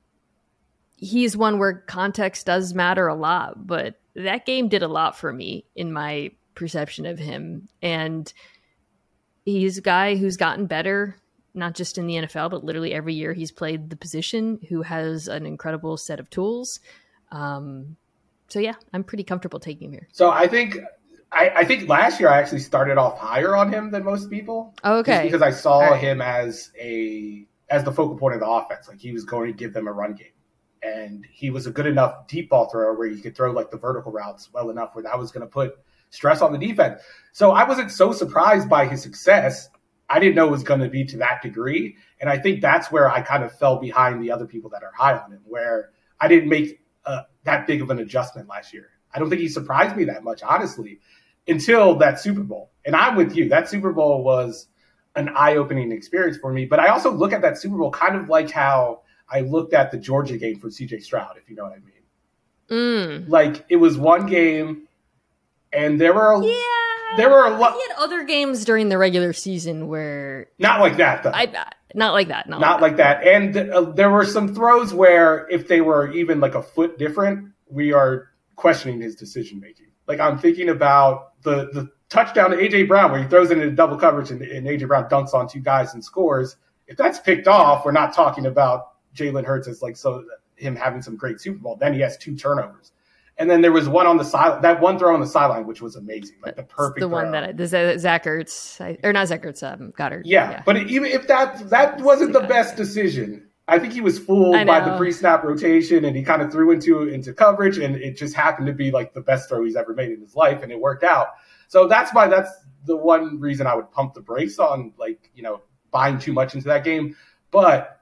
he is one where context does matter a lot, but that game did a lot for me in my perception of him. And he's a guy who's gotten better. Not just in the N F L, but literally every year he's played the position, who has an incredible set of tools. Um, so yeah, I'm pretty comfortable taking him here. So I think, I, I think last year I actually started off higher on him than most people. Oh, okay. Just because I saw right. him as a, as the focal point of the offense. Like he was going to give them a run game and he was a good enough deep ball thrower where he could throw like the vertical routes well enough where that was going to put stress on the defense. So I wasn't so surprised by his success. I didn't know it was going to be to that degree. And I think that's where I kind of fell behind the other people that are high on him, where I didn't make uh, that big of an adjustment last year. I don't think he surprised me that much, honestly, until that Super Bowl. And I'm with you. That Super Bowl was an eye-opening experience for me. But I also look at that Super Bowl kind of like how I looked at the Georgia game for C J Stroud, if you know what I mean. Mm. Like, it was one game, and there were a, yeah. there were a lot. He had other games during the regular season where not like that, though. I, not like that. Not, not like, that. like that. And uh, there were some throws where, if they were even like a foot different, we are questioning his decision making. Like I'm thinking about the the touchdown to A J Brown where he throws it into double coverage and, and A J Brown dunks on two guys and scores. If that's picked off, we're not talking about Jalen Hurts as like so him having some great Super Bowl. Then he has two turnovers. And then there was one on the side, that one throw on the sideline, which was amazing, like the perfect. The one throw. that I, the Zach Ertz, I, or not Zach Ertz, um, Goddard. Yeah, yeah, but even if that that wasn't the best decision, I think he was fooled by the pre-snap rotation, and he kind of threw into into coverage, and it just happened to be like the best throw he's ever made in his life, and it worked out. So that's why that's the one reason I would pump the brakes on, like you know, buying too much into that game, but.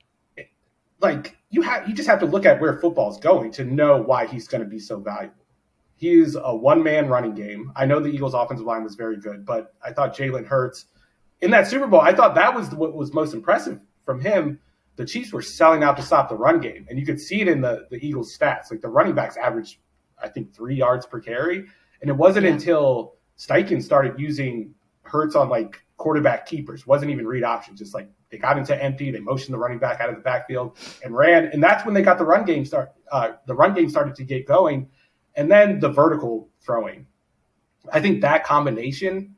Like you have, you just have to look at where football's going to know why he's going to be so valuable. He's a one-man running game. I know the Eagles' offensive line was very good, but I thought Jalen Hurts in that Super Bowl. I thought that was what was most impressive from him. The Chiefs were selling out to stop the run game, and you could see it in the the Eagles' stats. Like the running backs averaged, I think, three yards per carry, and it wasn't yeah. until Steichen started using Hurts on like quarterback keepers. Wasn't even read options, just like. They got into empty. They motioned the running back out of the backfield and ran. And that's when they got the run game start. Uh, the run game started to get going. And then the vertical throwing. I think that combination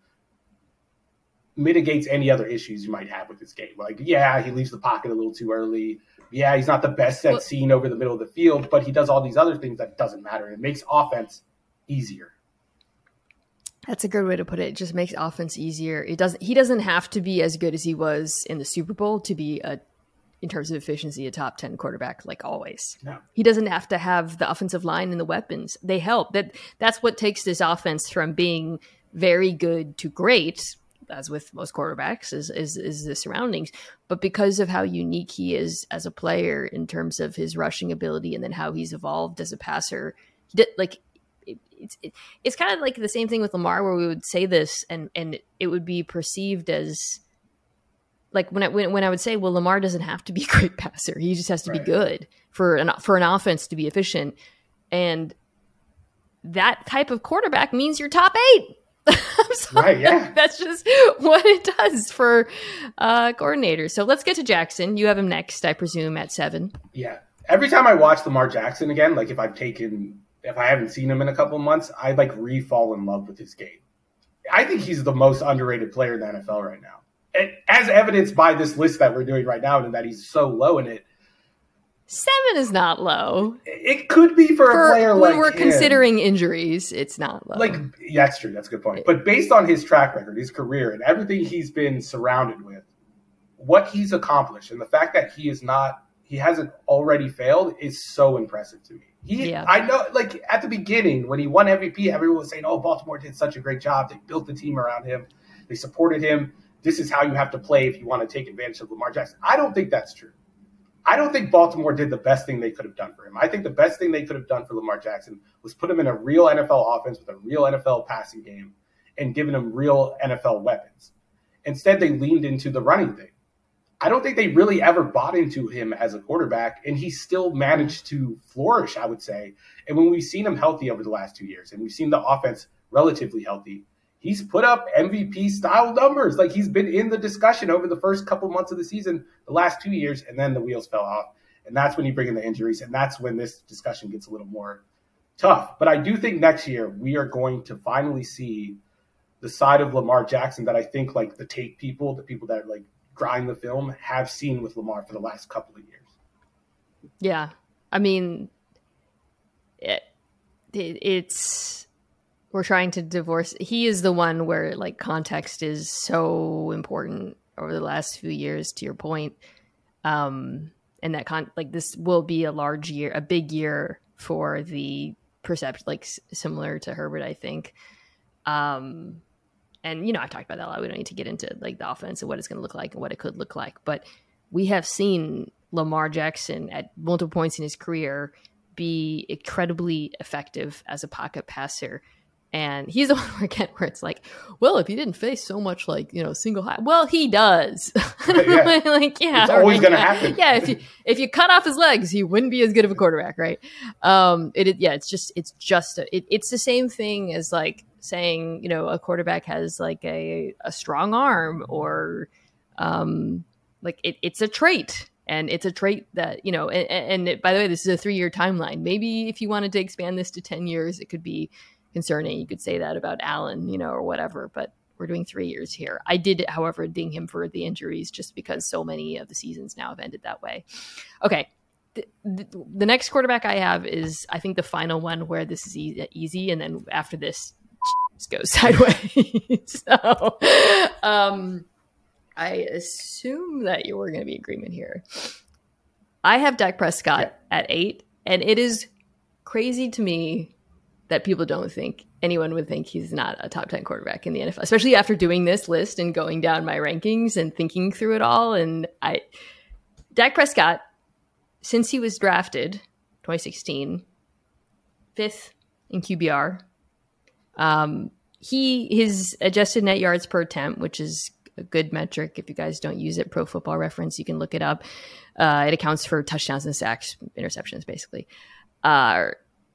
mitigates any other issues you might have with this game. Like, yeah, he leaves the pocket a little too early. Yeah, he's not the best set scene over the middle of the field, but he does all these other things that doesn't matter. It makes offense easier. That's a good way to put it. It just makes offense easier. It doesn't. He doesn't have to be as good as he was in the Super Bowl to be a in terms of efficiency, a top ten quarterback, like always. No. He doesn't have to have the offensive line and the weapons. They help. That That's what takes this offense from being very good to great, as with most quarterbacks, is, is, is the surroundings. But because of how unique he is as a player in terms of his rushing ability and then how he's evolved as a passer, he did, like, it, it's it, it's kind of like the same thing with Lamar, where we would say this and, and it would be perceived as, like when I, when, when I would say, well, Lamar doesn't have to be a great passer. He just has to right. be good for an, for an offense to be efficient. And that type of quarterback means you're top eight. I'm sorry. Right, yeah. That's just what it does for uh, coordinators. So let's get to Jackson. You have him next, I presume, at seven. Yeah. Every time I watch Lamar Jackson again, like if I've taken, if I haven't seen him in a couple of months, I like re-fall in love with his game. I think he's the most underrated player in the N F L right now. As evidenced by this list that we're doing right now, and that he's so low in it. Seven is not low. It could be for, for a player when like we're him. Considering injuries. It's not low. Like, yeah, that's true. That's a good point. But based on his track record, his career, and everything he's been surrounded with, what he's accomplished, and the fact that he is not, he hasn't already failed, is so impressive to me. He, yeah. I know, like at the beginning when he won M V P, everyone was saying, "Oh, Baltimore did such a great job. They built the team around him. They supported him. This is how you have to play if you want to take advantage of Lamar Jackson." I don't think that's true. I don't think Baltimore did the best thing they could have done for him. I think the best thing they could have done for Lamar Jackson was put him in a real N F L offense with a real N F L passing game and given him real N F L weapons. Instead, they leaned into the running thing. I don't think they really ever bought into him as a quarterback, and he still managed to flourish, I would say. And when we've seen him healthy over the last two years, and we've seen the offense relatively healthy, he's put up M V P-style numbers. Like, he's been in the discussion over the first couple months of the season, the last two years, and then the wheels fell off. And that's when you bring in the injuries, and that's when this discussion gets a little more tough. But I do think next year we are going to finally see the side of Lamar Jackson that I think, like, the tape people, the people that, like, grind the film, have seen with Lamar for the last couple of years. Yeah. I mean, it, it it's... we're trying to divorce. He is the one where like context is so important over the last few years, to your point. Um, and that con like this will be a large year, a big year for the perception, like s- similar to Herbert, I think. Um, and, you know, I've talked about that a lot. We don't need to get into like the offense and what it's going to look like and what it could look like, but we have seen Lamar Jackson at multiple points in his career be incredibly effective as a pocket passer. And he's the one where, again, where it's like, well, if he didn't face so much, like, you know, single high, well, he does. Yeah. Like, yeah, it's always right, going to yeah. happen. Yeah, if you if you cut off his legs, he wouldn't be as good of a quarterback, right? Um, it, it yeah, it's just it's just a, it, it's the same thing as like saying, you know, a quarterback has like a a strong arm, or um, like it, it's a trait. And it's a trait that, you know, and, and it, by the way, this is a three year timeline. Maybe if you wanted to expand this to ten years, it could be concerning. You could say that about Allen, you know, or whatever, but we're doing three years here. I did, however, ding him for the injuries just because so many of the seasons now have ended that way. Okay. The, the, the next quarterback I have is, I think, the final one where this is e- easy. And then after this, just goes sideways. So, um, I assume that you were going to be in agreement here. I have Dak Prescott yeah. at eight, and it is crazy to me that people don't think anyone would think he's not a top ten quarterback in the N F L, especially after doing this list and going down my rankings and thinking through it all. And I, Dak Prescott, since he was drafted twenty sixteen, fifth in Q B R. Um, he, his adjusted net yards per attempt, which is a good metric. If you guys don't use it, Pro Football Reference, you can look it up. Uh, it accounts for touchdowns and sacks, interceptions, basically. Uh,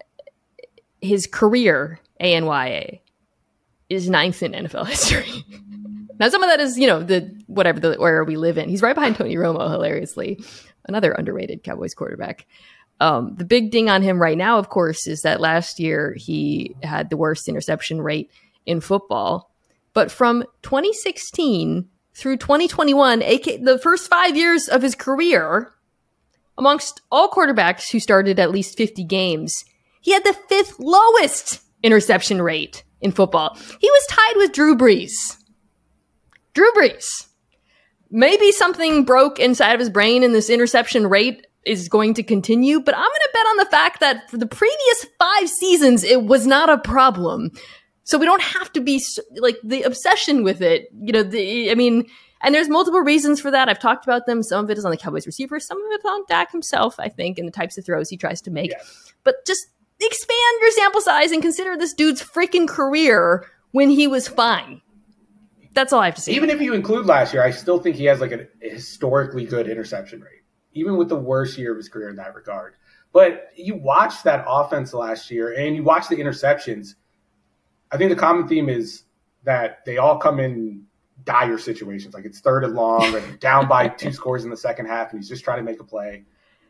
his career A N Y A is ninth in N F L history. Now, some of that is, you know, the whatever the where we live in. He's right behind Tony Romo, hilariously, another underrated Cowboys quarterback. Um, the big ding on him right now, of course, is that last year he had the worst interception rate in football. But from twenty sixteen through twenty twenty-one, aka the first five years of his career, amongst all quarterbacks who started at least fifty games, he had the fifth lowest interception rate in football. He was tied with Drew Brees. Drew Brees. maybe something broke inside of his brain and this interception rate is going to continue, but I'm going to bet on the fact that for the previous five seasons, it was not a problem. So we don't have to be like the obsession with it. You know, the, I mean, and there's multiple reasons for that. I've talked about them. Some of it is on the Cowboys receiver. Some of it's on Dak himself, I think, and the types of throws he tries to make. Yes. But just expand your sample size and consider this dude's freaking career when he was fine. That's all I have to say. Even if you include last year, I still think he has like a historically good interception rate, even with the worst year of his career in that regard. But you watch that offense last year and you watch the interceptions. I think the common theme is that they all come in dire situations. Like it's third and long, or down by two scores in the second half, and he's just trying to make a play.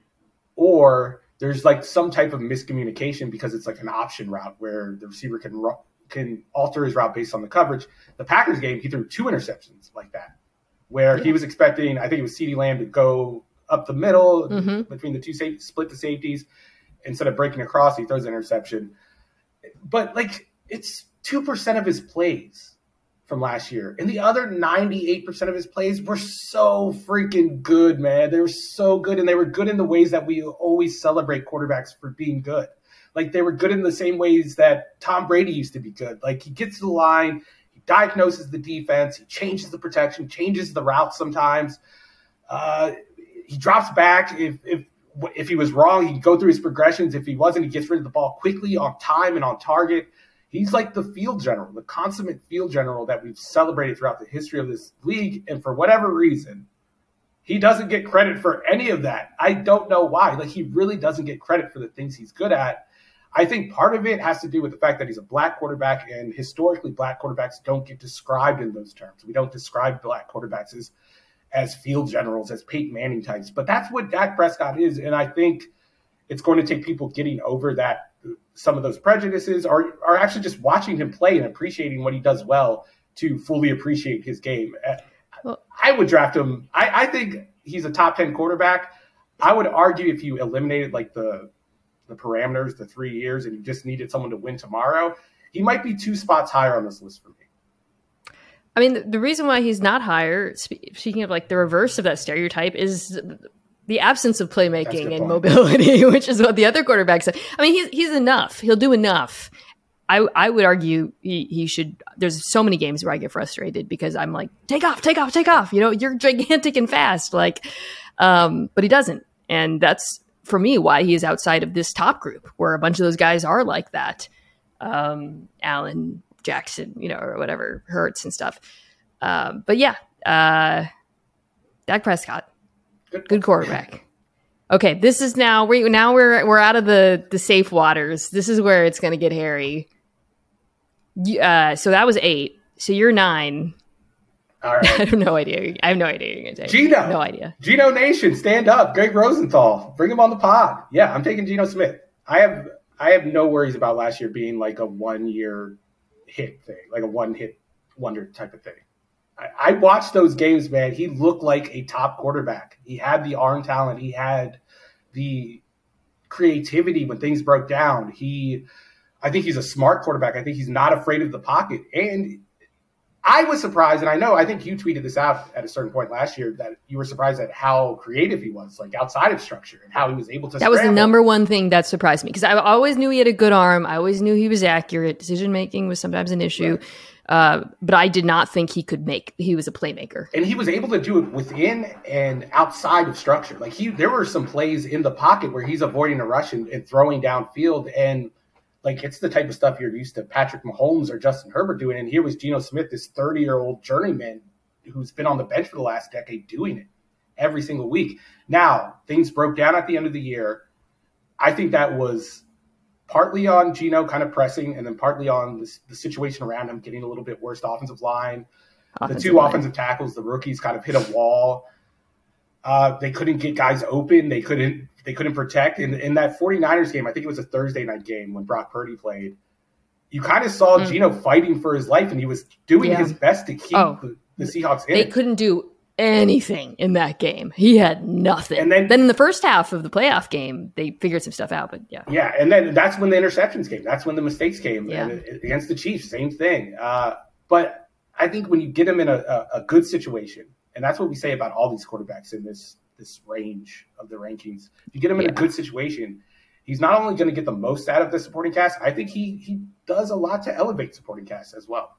Or there's like some type of miscommunication because it's like an option route where the receiver can can alter his route based on the coverage. The Packers game, he threw two interceptions like that, where yeah. he was expecting, I think it was CeeDee Lamb to go up the middle mm-hmm. between the two safeties, split the safeties. Instead of breaking across, he throws an interception. But like it's two percent of his plays from last year. And the other ninety-eight percent of his plays were so freaking good, man. They were so good, and they were good in the ways that we always celebrate quarterbacks for being good. Like, they were good in the same ways that Tom Brady used to be good. Like, he gets to the line, he diagnoses the defense, he changes the protection, changes the route sometimes. Uh, he drops back. If, if, if he was wrong, he'd go through his progressions. If he wasn't, he gets rid of the ball quickly, on time, and on target. He's like the field general, the consummate field general that we've celebrated throughout the history of this league. And for whatever reason, he doesn't get credit for any of that. I don't know why. Like, he really doesn't get credit for the things he's good at. I think part of it has to do with the fact that he's a black quarterback, and historically black quarterbacks don't get described in those terms. We don't describe black quarterbacks as, as field generals, as Peyton Manning types. But that's what Dak Prescott is. And I think it's going to take people getting over that, some of those prejudices, or are actually just watching him play and appreciating what he does well to fully appreciate his game. Well, I would draft him. I, I think he's a top ten quarterback. I would argue if you eliminated like the the parameters, the three years, and you just needed someone to win tomorrow, he might be two spots higher on this list for me. I mean, the, the reason why he's not higher, spe- speaking of like the reverse of that stereotype, is the absence of playmaking and point. mobility, which is what the other quarterbacks say. I mean, he's he's enough. He'll do enough. I I would argue he, he should. There's so many games where I get frustrated because I'm like, take off, take off, take off. You know, you're gigantic and fast. Like, um, but he doesn't, and that's for me why he is outside of this top group where a bunch of those guys are like that. Um, Allen, Jackson, you know, or whatever, Hurts and stuff. Um, but yeah, uh, Dak Prescott. Good quarterback. Okay, this is now we now we're we're out of the the safe waters. This is where it's going to get hairy. Uh, so that was eight. So you're nine. All right. I have no idea. I have no idea you're going to take. Geno. No idea. Geno Nation, stand up. Greg Rosenthal, bring him on the pod. Yeah, I'm taking Geno Smith. I have I have no worries about last year being like a one year hit thing, like a one hit wonder type of thing. I watched those games, man. He looked like a top quarterback. He had the arm talent. He had the creativity when things broke down. He, I think he's a smart quarterback. I think he's not afraid of the pocket. And I was surprised, and I know, I think you tweeted this out at a certain point last year, that you were surprised at how creative he was, like outside of structure, and how he was able to That scramble. Was the number one thing that surprised me, because I always knew he had a good arm. I always knew he was accurate. Decision-making was sometimes an issue. Right. Uh, but I did not think he could make, he was a playmaker. And he was able to do it within and outside of structure. Like he, there were some plays in the pocket where he's avoiding a rush and, and throwing downfield. And like, it's the type of stuff you're used to Patrick Mahomes or Justin Herbert doing. And here was Geno Smith, this thirty year old journeyman who's been on the bench for the last decade doing it every single week. Now things broke down at the end of the year. I think that was partly on Geno kind of pressing, and then partly on this, the situation around him getting a little bit worse. The offensive line, offensive the two line. offensive tackles, the rookies kind of hit a wall. Uh, they couldn't get guys open. They couldn't they couldn't protect. In, in that 49ers game, I think it was a Thursday night game when Brock Purdy played, you kind of saw mm. Geno fighting for his life, and he was doing yeah. his best to keep oh. the, the Seahawks in They it. couldn't do anything in that game. He had nothing. And then, then in the first half of the playoff game, they figured some stuff out. But yeah, yeah, and then that's when the interceptions came. That's when the mistakes came. Yeah. And against the Chiefs, same thing. Uh, but I think when you get him in a, a, a good situation, And that's what we say about all these quarterbacks in this this range of the rankings. If you get him in Yeah. a good situation, he's not only going to get the most out of the supporting cast, I think he he does a lot to elevate supporting cast as well.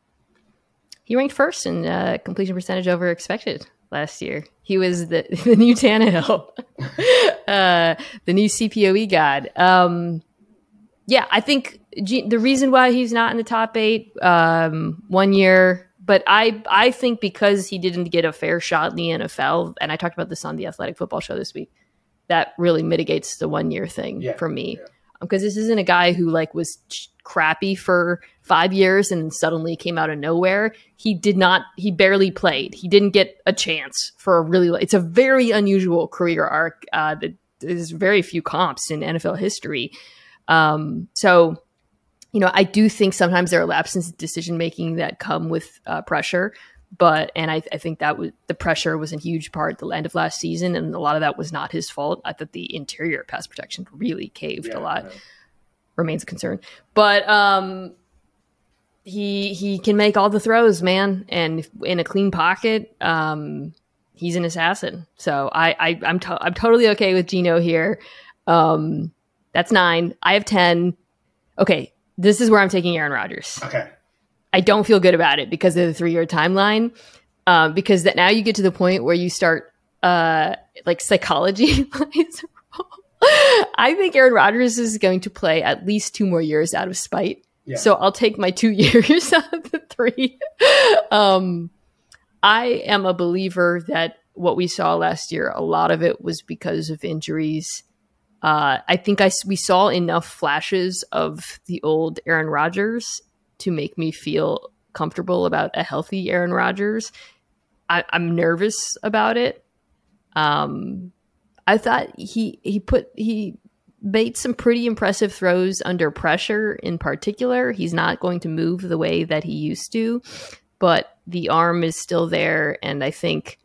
He ranked first in uh, completion percentage over expected last year. He was the, the new Tannehill, uh, the new C P O E god. Um, yeah, I think G- the reason why he's not in the top eight um, one year, but I I think because he didn't get a fair shot in the N F L, and I talked about this on the Athletic Football Show this week, that really mitigates the one year thing Yeah, for me. yeah. Because this isn't a guy who like was ch- crappy for five years and suddenly came out of nowhere. He did not, he barely played. He didn't get a chance for a really, it's a very unusual career arc. Uh, that there's very few comps in N F L history. Um, so, you know, I do think sometimes there are lapses in decision-making that come with uh, pressure. But, and I, I think that was, the pressure was a huge part at the end of last season. And a lot of that was not his fault. I thought the interior pass protection really caved Yeah, a lot. yeah. Remains a concern. But um, he he can make all the throws, man. And if, in a clean pocket, um, he's an assassin. So I, I, I'm, to- I'm totally okay with Geno here. Um, that's nine. I have ten. Okay, this is where I'm taking Aaron Rodgers. Okay. I don't feel good about it because of the three-year timeline. Um, because that now you get to the point where you start uh, like psychology plays a role. I think Aaron Rodgers is going to play at least two more years out of spite. Yeah. So I'll take my two years out of the three. Um, I am a believer that what we saw last year, a lot of it was because of injuries. Uh, I think I, we saw enough flashes of the old Aaron Rodgers to make me feel comfortable about a healthy Aaron Rodgers. I, I'm nervous about it. Um, I thought he he put he made some pretty impressive throws under pressure. In particular, he's not going to move the way that he used to, but the arm is still there, and I think,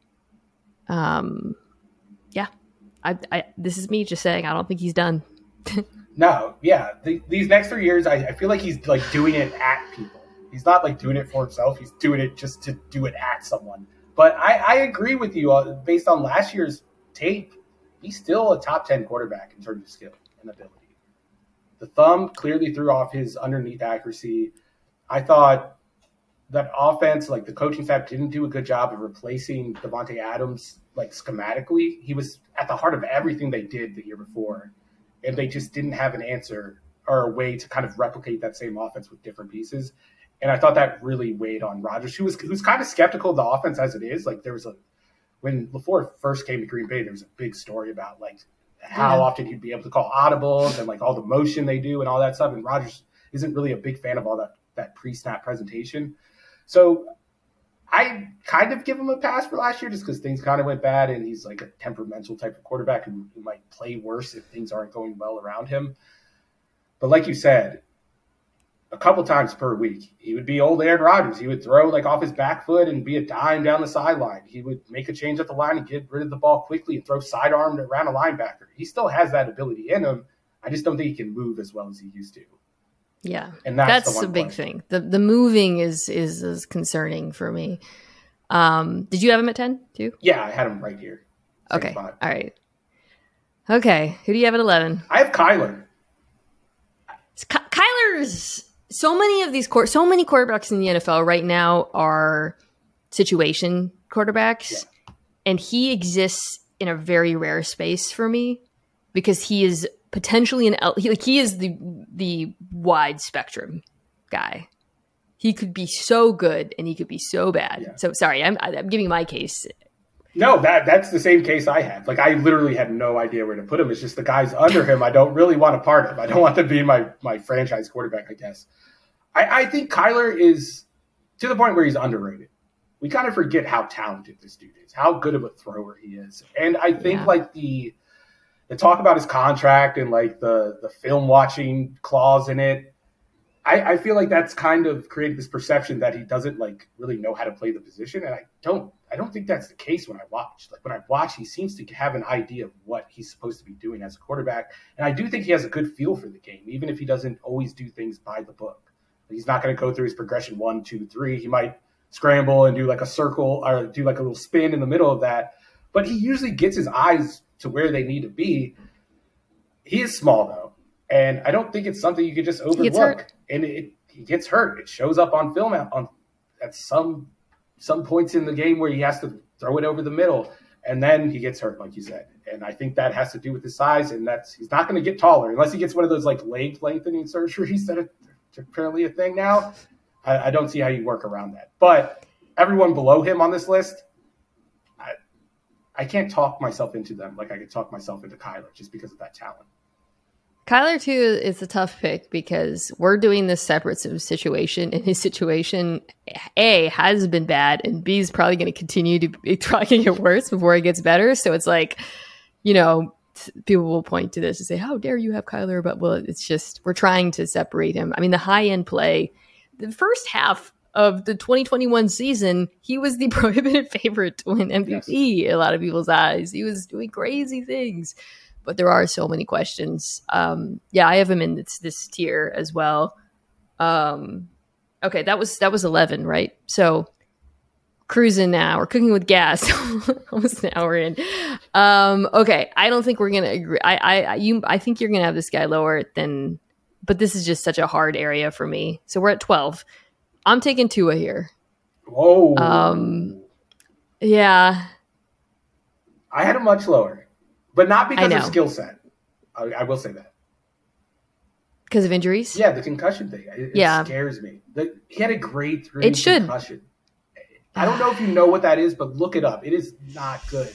um, yeah, I, I this is me just saying I don't think he's done. No, yeah. The, these next three years, I, I feel like he's like doing it at people. He's not like doing it for himself. He's doing it just to do it at someone. But I, I agree with you. Uh, based on last year's tape, he's still a top ten quarterback in terms of skill and ability. The thumb clearly threw off his underneath accuracy. I thought that offense, like the coaching staff, didn't do a good job of replacing Devontae Adams like schematically. He was at the heart of everything they did the year before. And they just didn't have an answer or a way to kind of replicate that same offense with different pieces. And I thought that really weighed on Rodgers, who was who's kind of skeptical of the offense as it is. Like there was a when LaFleur first came to Green Bay, there was a big story about like how Yeah. often he'd be able to call audibles and like all the motion they do and all that stuff. And Rodgers isn't really a big fan of all that that pre-snap presentation. So I kind of give him a pass for last year just because things kind of went bad, and he's like a temperamental type of quarterback who, who might play worse if things aren't going well around him. But like you said, a couple times per week, he would be old Aaron Rodgers. He would throw like off his back foot and be a dime down the sideline. He would make a change at the line and get rid of the ball quickly and throw sidearm around a linebacker. He still has that ability in him. I just don't think he can move as well as he used to. Yeah, And that's the that's one a big question. thing. The the moving is, is is concerning for me. Um, did you have him at ten too? Yeah, I had him right here. Same Okay, spot. all right. Okay, who do you have at eleven? I have Kyler. Ky- Kyler's. So many of these court, so many quarterbacks in the N F L right now are situation quarterbacks, Yeah. and he exists in a very rare space for me because he is potentially an el- he, like he is the the wide spectrum guy. He could be so good and he could be so bad. Yeah. So sorry, I'm I'm giving my case. No, that that's the same case I had. Like I literally had no idea where to put him. It's just the guys under him I don't really want a part of. I don't want to be my my franchise quarterback, I guess. I, I think Kyler is to the point where he's underrated. We kind of forget how talented this dude is, how good of a thrower he is. And I think Yeah. like the the talk about his contract and like the the film watching clause in it, I, I feel like that's kind of created this perception that he doesn't like really know how to play the position. And I don't I don't think that's the case when I watch. Like when I watch, he seems to have an idea of what he's supposed to be doing as a quarterback. And I do think he has a good feel for the game, even if he doesn't always do things by the book. He's not going to go through his progression one, two, three. He might scramble and do like a circle or do like a little spin in the middle of that. But he usually gets his eyes to where they need to be. He is small, though, and I don't think it's something you could just overlook. And it, he gets hurt. It shows up on film at, on, at some some points in the game where he has to throw it over the middle, and then he gets hurt, like you said. And I think that has to do with his size, and that's he's not going to get taller unless he gets one of those like leg lengthening surgeries that are apparently a thing now. I, I don't see how you work around that. But everyone below him on this list, I, I can't talk myself into them like I could talk myself into Kyler just because of that talent. Kyler, too, is a tough pick because we're doing this separate situation, and his situation, A, has been bad, and B, is probably going to continue to be trying to get worse before it gets better. So it's like, you know, people will point to this and say, how dare you have Kyler? But, well, it's just, we're trying to separate him. I mean, the high-end play, the first half of the twenty twenty-one season, he was the prohibited favorite to win M V P yes. in a lot of people's eyes. He was doing crazy things. But there are so many questions. Um, yeah, I have him in this, this tier as well. Um, okay, that was that was eleven, right? So cruising now. We're cooking with gas. Almost an hour in. Um, okay, I don't think we're gonna agree. I I you I think you're gonna have this guy lower than. But this is just such a hard area for me. So we're at twelve. I'm taking Tua here. Whoa. Um, yeah. I had him much lower. But not because of skill set. I, I will say that. Because of injuries? Yeah, the concussion thing. It, yeah. it scares me. The, he had a grade three it should. concussion. I don't know if you know what that is, but look it up. It is not good.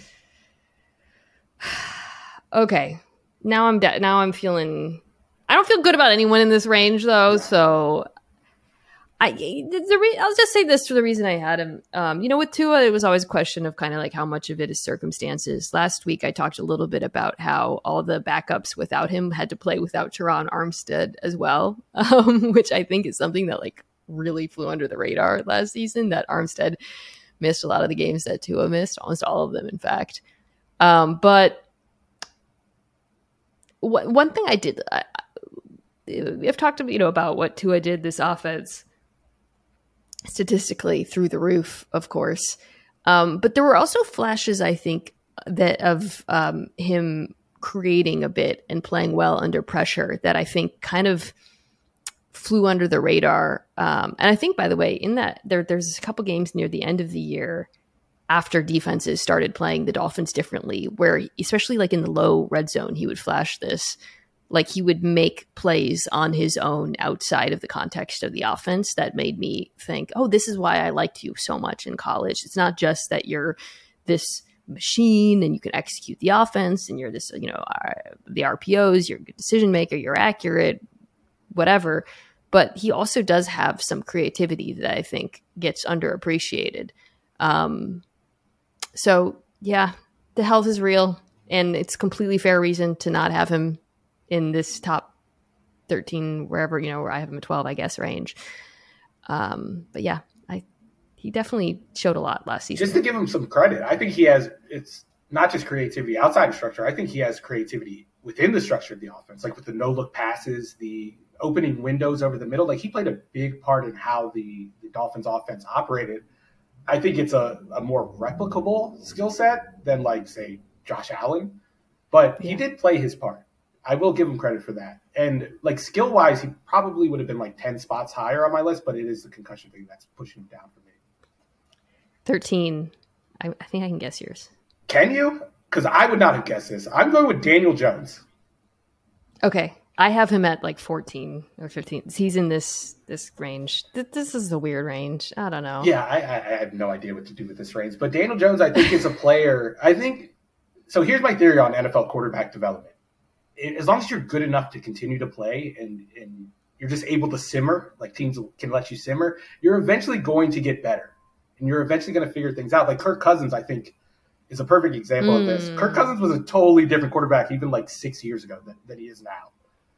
Okay. Now I'm de- now I'm feeling... I don't feel good about anyone in this range, though, yeah. so... I the re- I'll just say this for the reason I had him. Um, you know, with Tua, it was always a question of kind of like how much of it is circumstances. Last week, I talked a little bit about how all the backups without him had to play without Teron Armstead as well, um, which I think is something that like really flew under the radar last season, that Armstead missed a lot of the games that Tua missed, almost all of them, in fact. Um, but wh- one thing I did, I, I've talked to, you know, about what Tua did this offense statistically through the roof, of course. Um, but there were also flashes, I think, that of um, him creating a bit and playing well under pressure that I think kind of flew under the radar. Um, and I think, by the way, in that there, there's a couple games near the end of the year after defenses started playing the Dolphins differently, where especially like in the low red zone, he would flash this. Like he would make plays on his own outside of the context of the offense that made me think, oh, this is why I liked you so much in college. It's not just that you're this machine and you can execute the offense and you're this, you know, the R P Os, you're a good decision maker, you're accurate, whatever. But he also does have some creativity that I think gets underappreciated. Um, so, yeah, the health is real and it's completely fair reason to not have him in this top thirteen, wherever, you know, where I have him at twelve, I guess, range. Um, but yeah, I he definitely showed a lot last season. Just to give him some credit, I think he has, it's not just creativity outside of structure. I think he has creativity within the structure of the offense, like with the no-look passes, the opening windows over the middle. Like he played a big part in how the, the Dolphins offense operated. I think it's a, a more replicable skill set than like, say, Josh Allen. But he yeah. did play his part. I will give him credit for that. And like skill wise, he probably would have been like ten spots higher on my list, but it is the concussion thing that's pushing him down for me. thirteen. I, I think I can guess yours. Can you? Because I would not have guessed this. I'm going with Daniel Jones. Okay. I have him at like fourteen or fifteen. He's in this this range. This is a weird range. I don't know. Yeah, I, I have no idea what to do with this range. But Daniel Jones, I think, is a player. I think – so here's my theory on N F L quarterback development. As long as you're good enough to continue to play and, and you're just able to simmer, like teams can let you simmer, you're eventually going to get better. And you're eventually going to figure things out. Like Kirk Cousins, I think, is a perfect example mm. of this. Kirk Cousins was a totally different quarterback even like six years ago than, than he is now.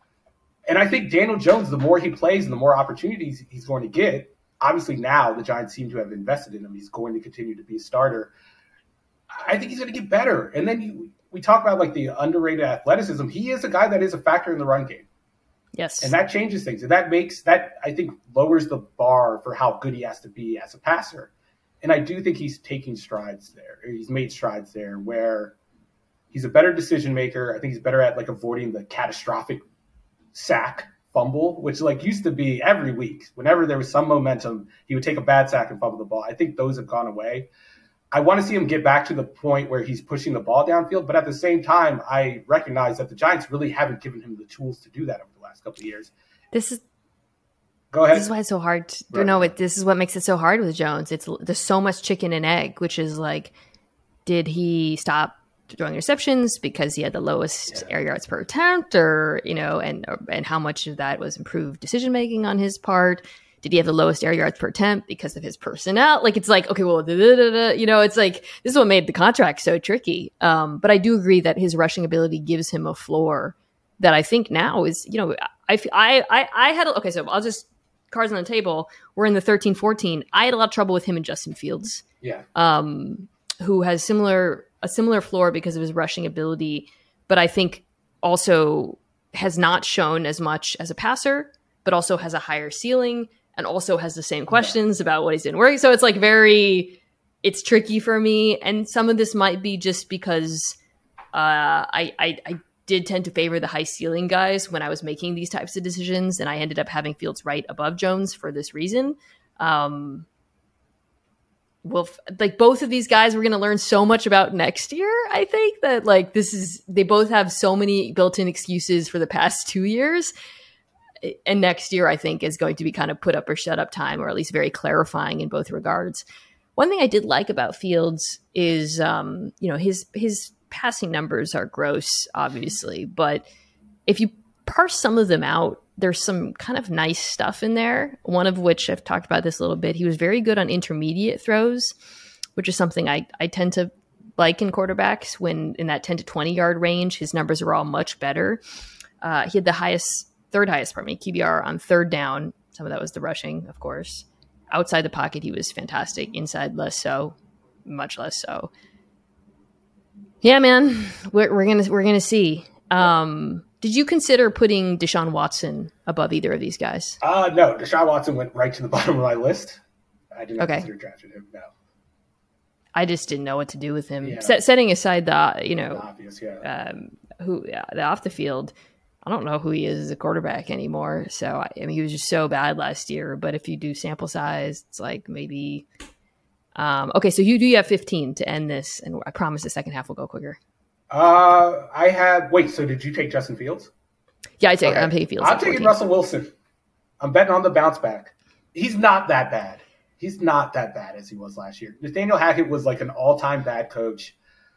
And I think Daniel Jones, the more he plays and the more opportunities he's going to get, obviously now the Giants seem to have invested in him. He's going to continue to be a starter. I think he's going to get better. And then you – we talk about like the underrated athleticism. He is a guy that is a factor in the run game. Yes. And that changes things. And that makes that, I think, lowers the bar for how good he has to be as a passer. And I do think he's taking strides there. He's made strides there where he's a better decision maker. I think he's better at like avoiding the catastrophic sack fumble, which like used to be every week. Whenever there was some momentum, he would take a bad sack and fumble the ball. I think those have gone away. I want to see him get back to the point where he's pushing the ball downfield. But at the same time, I recognize that the Giants really haven't given him the tools to do that over the last couple of years. This is Go ahead. This is why it's so hard. To, right. No, it, this is what makes it so hard with Jones. It's there's so much chicken and egg, which is like, did he stop throwing interceptions because he had the lowest yeah. air yards per attempt, or you know, and and how much of that was improved decision making on his part? Did he have the lowest air yards per attempt because of his personnel? Like it's like okay, well, da, da, da, da, you know, it's like this is what made the contract so tricky. Um, but I do agree that his rushing ability gives him a floor that I think now is, you know, I I I, I had okay, so I'll just. Cards on the table. We're in the thirteen fourteen. I had a lot of trouble with him and Justin Fields. Yeah. Um, who has similar a similar floor because of his rushing ability, but I think also has not shown as much as a passer, but also has a higher ceiling and also has the same questions yeah. about what he's doing work. So it's like very, it's tricky for me. And some of this might be just because uh, I, I, I did tend to favor the high ceiling guys when I was making these types of decisions. And I ended up having Fields right above Jones for this reason. Um, well, like both of these guys, we're going to learn so much about next year. I think that like, this is, they both have so many built-in excuses for the past two years. And next year, I think is going to be kind of put up or shut up time, or at least very clarifying in both regards. One thing I did like about Fields is, um, you know, his, his, passing numbers are gross, obviously, but if you parse some of them out, there's some kind of nice stuff in there. One of which I've talked about this a little bit. He was very good on intermediate throws, which is something I, I tend to like in quarterbacks. When in that ten to twenty yard range, his numbers are all much better. Uh, he had the highest, third highest, pardon me, Q B R on third down. Some of that was the rushing, of course. Outside the pocket, he was fantastic. Inside, less so, much less so. Yeah, man, we're, we're gonna we're gonna see. Um, did you consider putting Deshaun Watson above either of these guys? Uh, no, Deshaun Watson went right to the bottom of my list. I did not okay. consider drafting him. No, I just didn't know what to do with him. Yeah. Set, setting aside the you know, the obvious, yeah. um, who yeah, the off the field, I don't know who he is as a quarterback anymore. So I, I mean, he was just so bad last year. But if you do sample size, it's like maybe. Um, okay, so you do you have fifteen to end this, and I promise the second half will go quicker. Uh, I have. Wait, so did you take Justin Fields? Yeah, I take. Okay. I'm taking Fields. I'm taking Russell Wilson. I'm betting on the bounce back. He's not that bad. He's not that bad as he was last year. Nathaniel Hackett was like an all-time bad coach.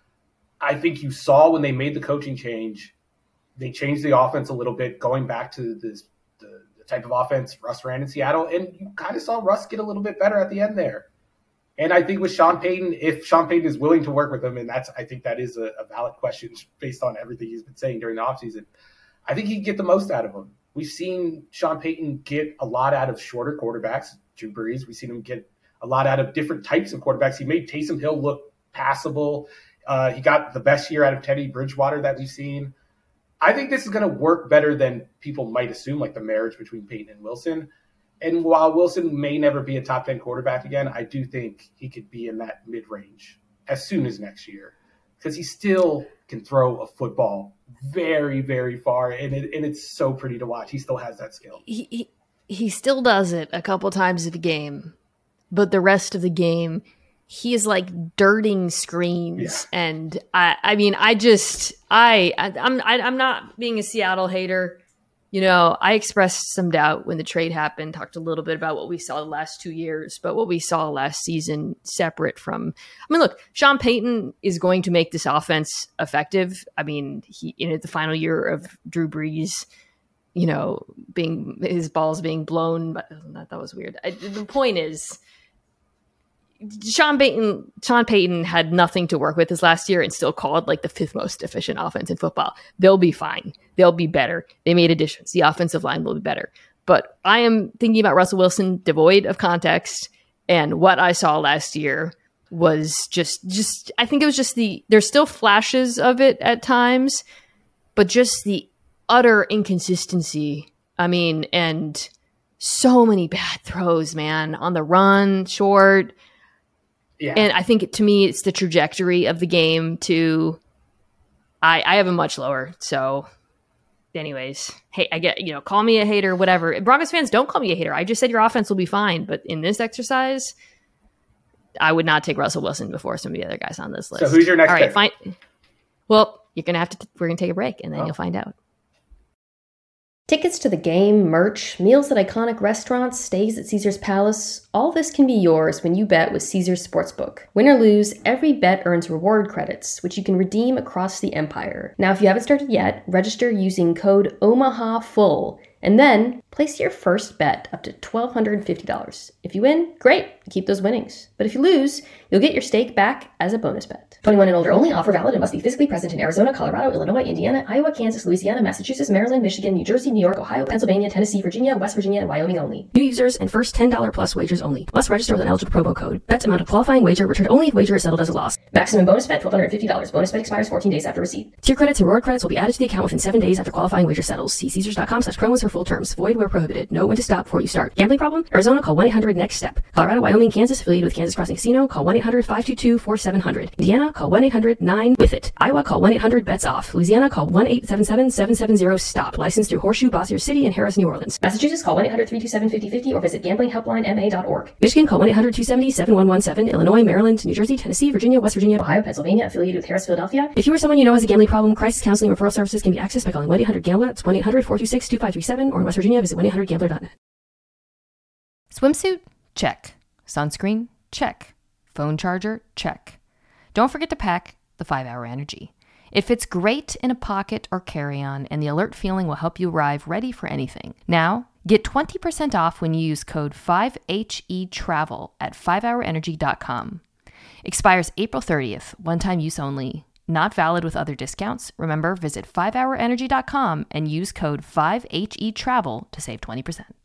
I think you saw when they made the coaching change, they changed the offense a little bit, going back to this the, the type of offense Russ ran in Seattle, and you kind of saw Russ get a little bit better at the end there. And I think with Sean Payton, if Sean Payton is willing to work with him, and that's I think that is a, a valid question based on everything he's been saying during the offseason, I think he can get the most out of him. We've seen Sean Payton get a lot out of shorter quarterbacks, Drew Brees. We've seen him get a lot out of different types of quarterbacks. He made Taysom Hill look passable. Uh, he got the best year out of Teddy Bridgewater that we've seen. I think this is going to work better than people might assume, like the marriage between Payton and Wilson. And while Wilson may never be a top ten quarterback again, I do think he could be in that mid-range as soon as next year, because he still can throw a football very, very far, and it, and it's so pretty to watch. He still has that skill. He, he he still does it a couple times a game, but the rest of the game, he is like dirting screens. Yeah. And I, I mean, I just, I, I I'm, I, I'm not being a Seattle hater. You know, I expressed some doubt when the trade happened, talked a little bit about what we saw the last two years, but what we saw last season separate from, I mean, look, Sean Payton is going to make this offense effective. I mean, he, in the final year of Drew Brees, you know, being, his balls being blown, but that was weird. I, the point is, Sean Payton, Sean Payton had nothing to work with this last year and still called like the fifth most efficient offense in football. They'll be fine. They'll be better. They made additions. The offensive line will be better. But I am thinking about Russell Wilson devoid of context. And what I saw last year was just, just, I think it was just the, there's still flashes of it at times, but just the utter inconsistency I mean, and so many bad throws, man, on the run, short. Yeah. And I think to me, it's the trajectory of the game to, I, I have a much lower. So anyways, hey, I get, you know, call me a hater, whatever. Broncos fans, don't call me a hater. I just said your offense will be fine. But in this exercise, I would not take Russell Wilson before some of the other guys on this list. So who's your next All right, pick? fine. Well, you're going to have to, we're going to take a break and then oh. you'll find out. Tickets to the game, merch, meals at iconic restaurants, stays at Caesar's Palace, all this can be yours when you bet with Caesar's Sportsbook. Win or lose, every bet earns reward credits, which you can redeem across the empire. Now, if you haven't started yet, register using code OMAHAFULL, and then place your first bet up to one thousand two hundred fifty dollars. If you win, great, keep those winnings. But if you lose, you'll get your stake back as a bonus bet. twenty-one and older only, offer valid and must be physically present in Arizona, Colorado, Illinois, Indiana, Iowa, Kansas, Louisiana, Massachusetts, Maryland, Michigan, New Jersey, New York, Ohio, Pennsylvania, Tennessee, Virginia, West Virginia, and Wyoming only. New users and first ten dollars plus wagers only. Must register with an eligible promo code. Bet amount of qualifying wager returned only if wager is settled as a loss. Maximum bonus bet one thousand two hundred fifty dollars. Bonus bet expires fourteen days after receipt. Tier credits and reward credits will be added to the account within seven days after qualifying wager settles. See Caesars.com slash promos for full terms. Void where prohibited. Know when to stop before you start. Gambling problem? Arizona, call one eight hundred next step. Colorado, Wyoming, Kansas, affiliated with Kansas Crossing Casino, call one eight hundred five two two four seven zero zero. Indiana, call one eight hundred nine with it. Iowa, call one eight hundred bets off. Louisiana, call one eight seven seven seven seven zero stop. Licensed through Horseshoe, Bossier City, and Harris, New Orleans. Massachusetts, call one eight hundred three two seven five zero five zero or visit gambling helpline m a dot org. Michigan, call one eight hundred two seven zero seven one one seven. Illinois, Maryland, New Jersey, Tennessee, Virginia, West Virginia, Ohio, Pennsylvania, affiliated with Harris, Philadelphia. If you or someone you know has a gambling problem, crisis counseling referral services can be accessed by calling one eight hundred gambler. That's one eight hundred four two six two five three seven, or in West Virginia, visit one eight hundred gambler dot net. Swimsuit? Check. Sunscreen? Check. Phone charger? Check. Don't forget to pack the five hour Energy. It fits great in a pocket or carry-on, and the alert feeling will help you arrive ready for anything. Now, get twenty percent off when you use code five H E travel at five hour energy dot com. Expires April thirtieth, one-time use only. Not valid with other discounts. Remember, visit five hour energy dot com and use code five H E travel to save twenty percent.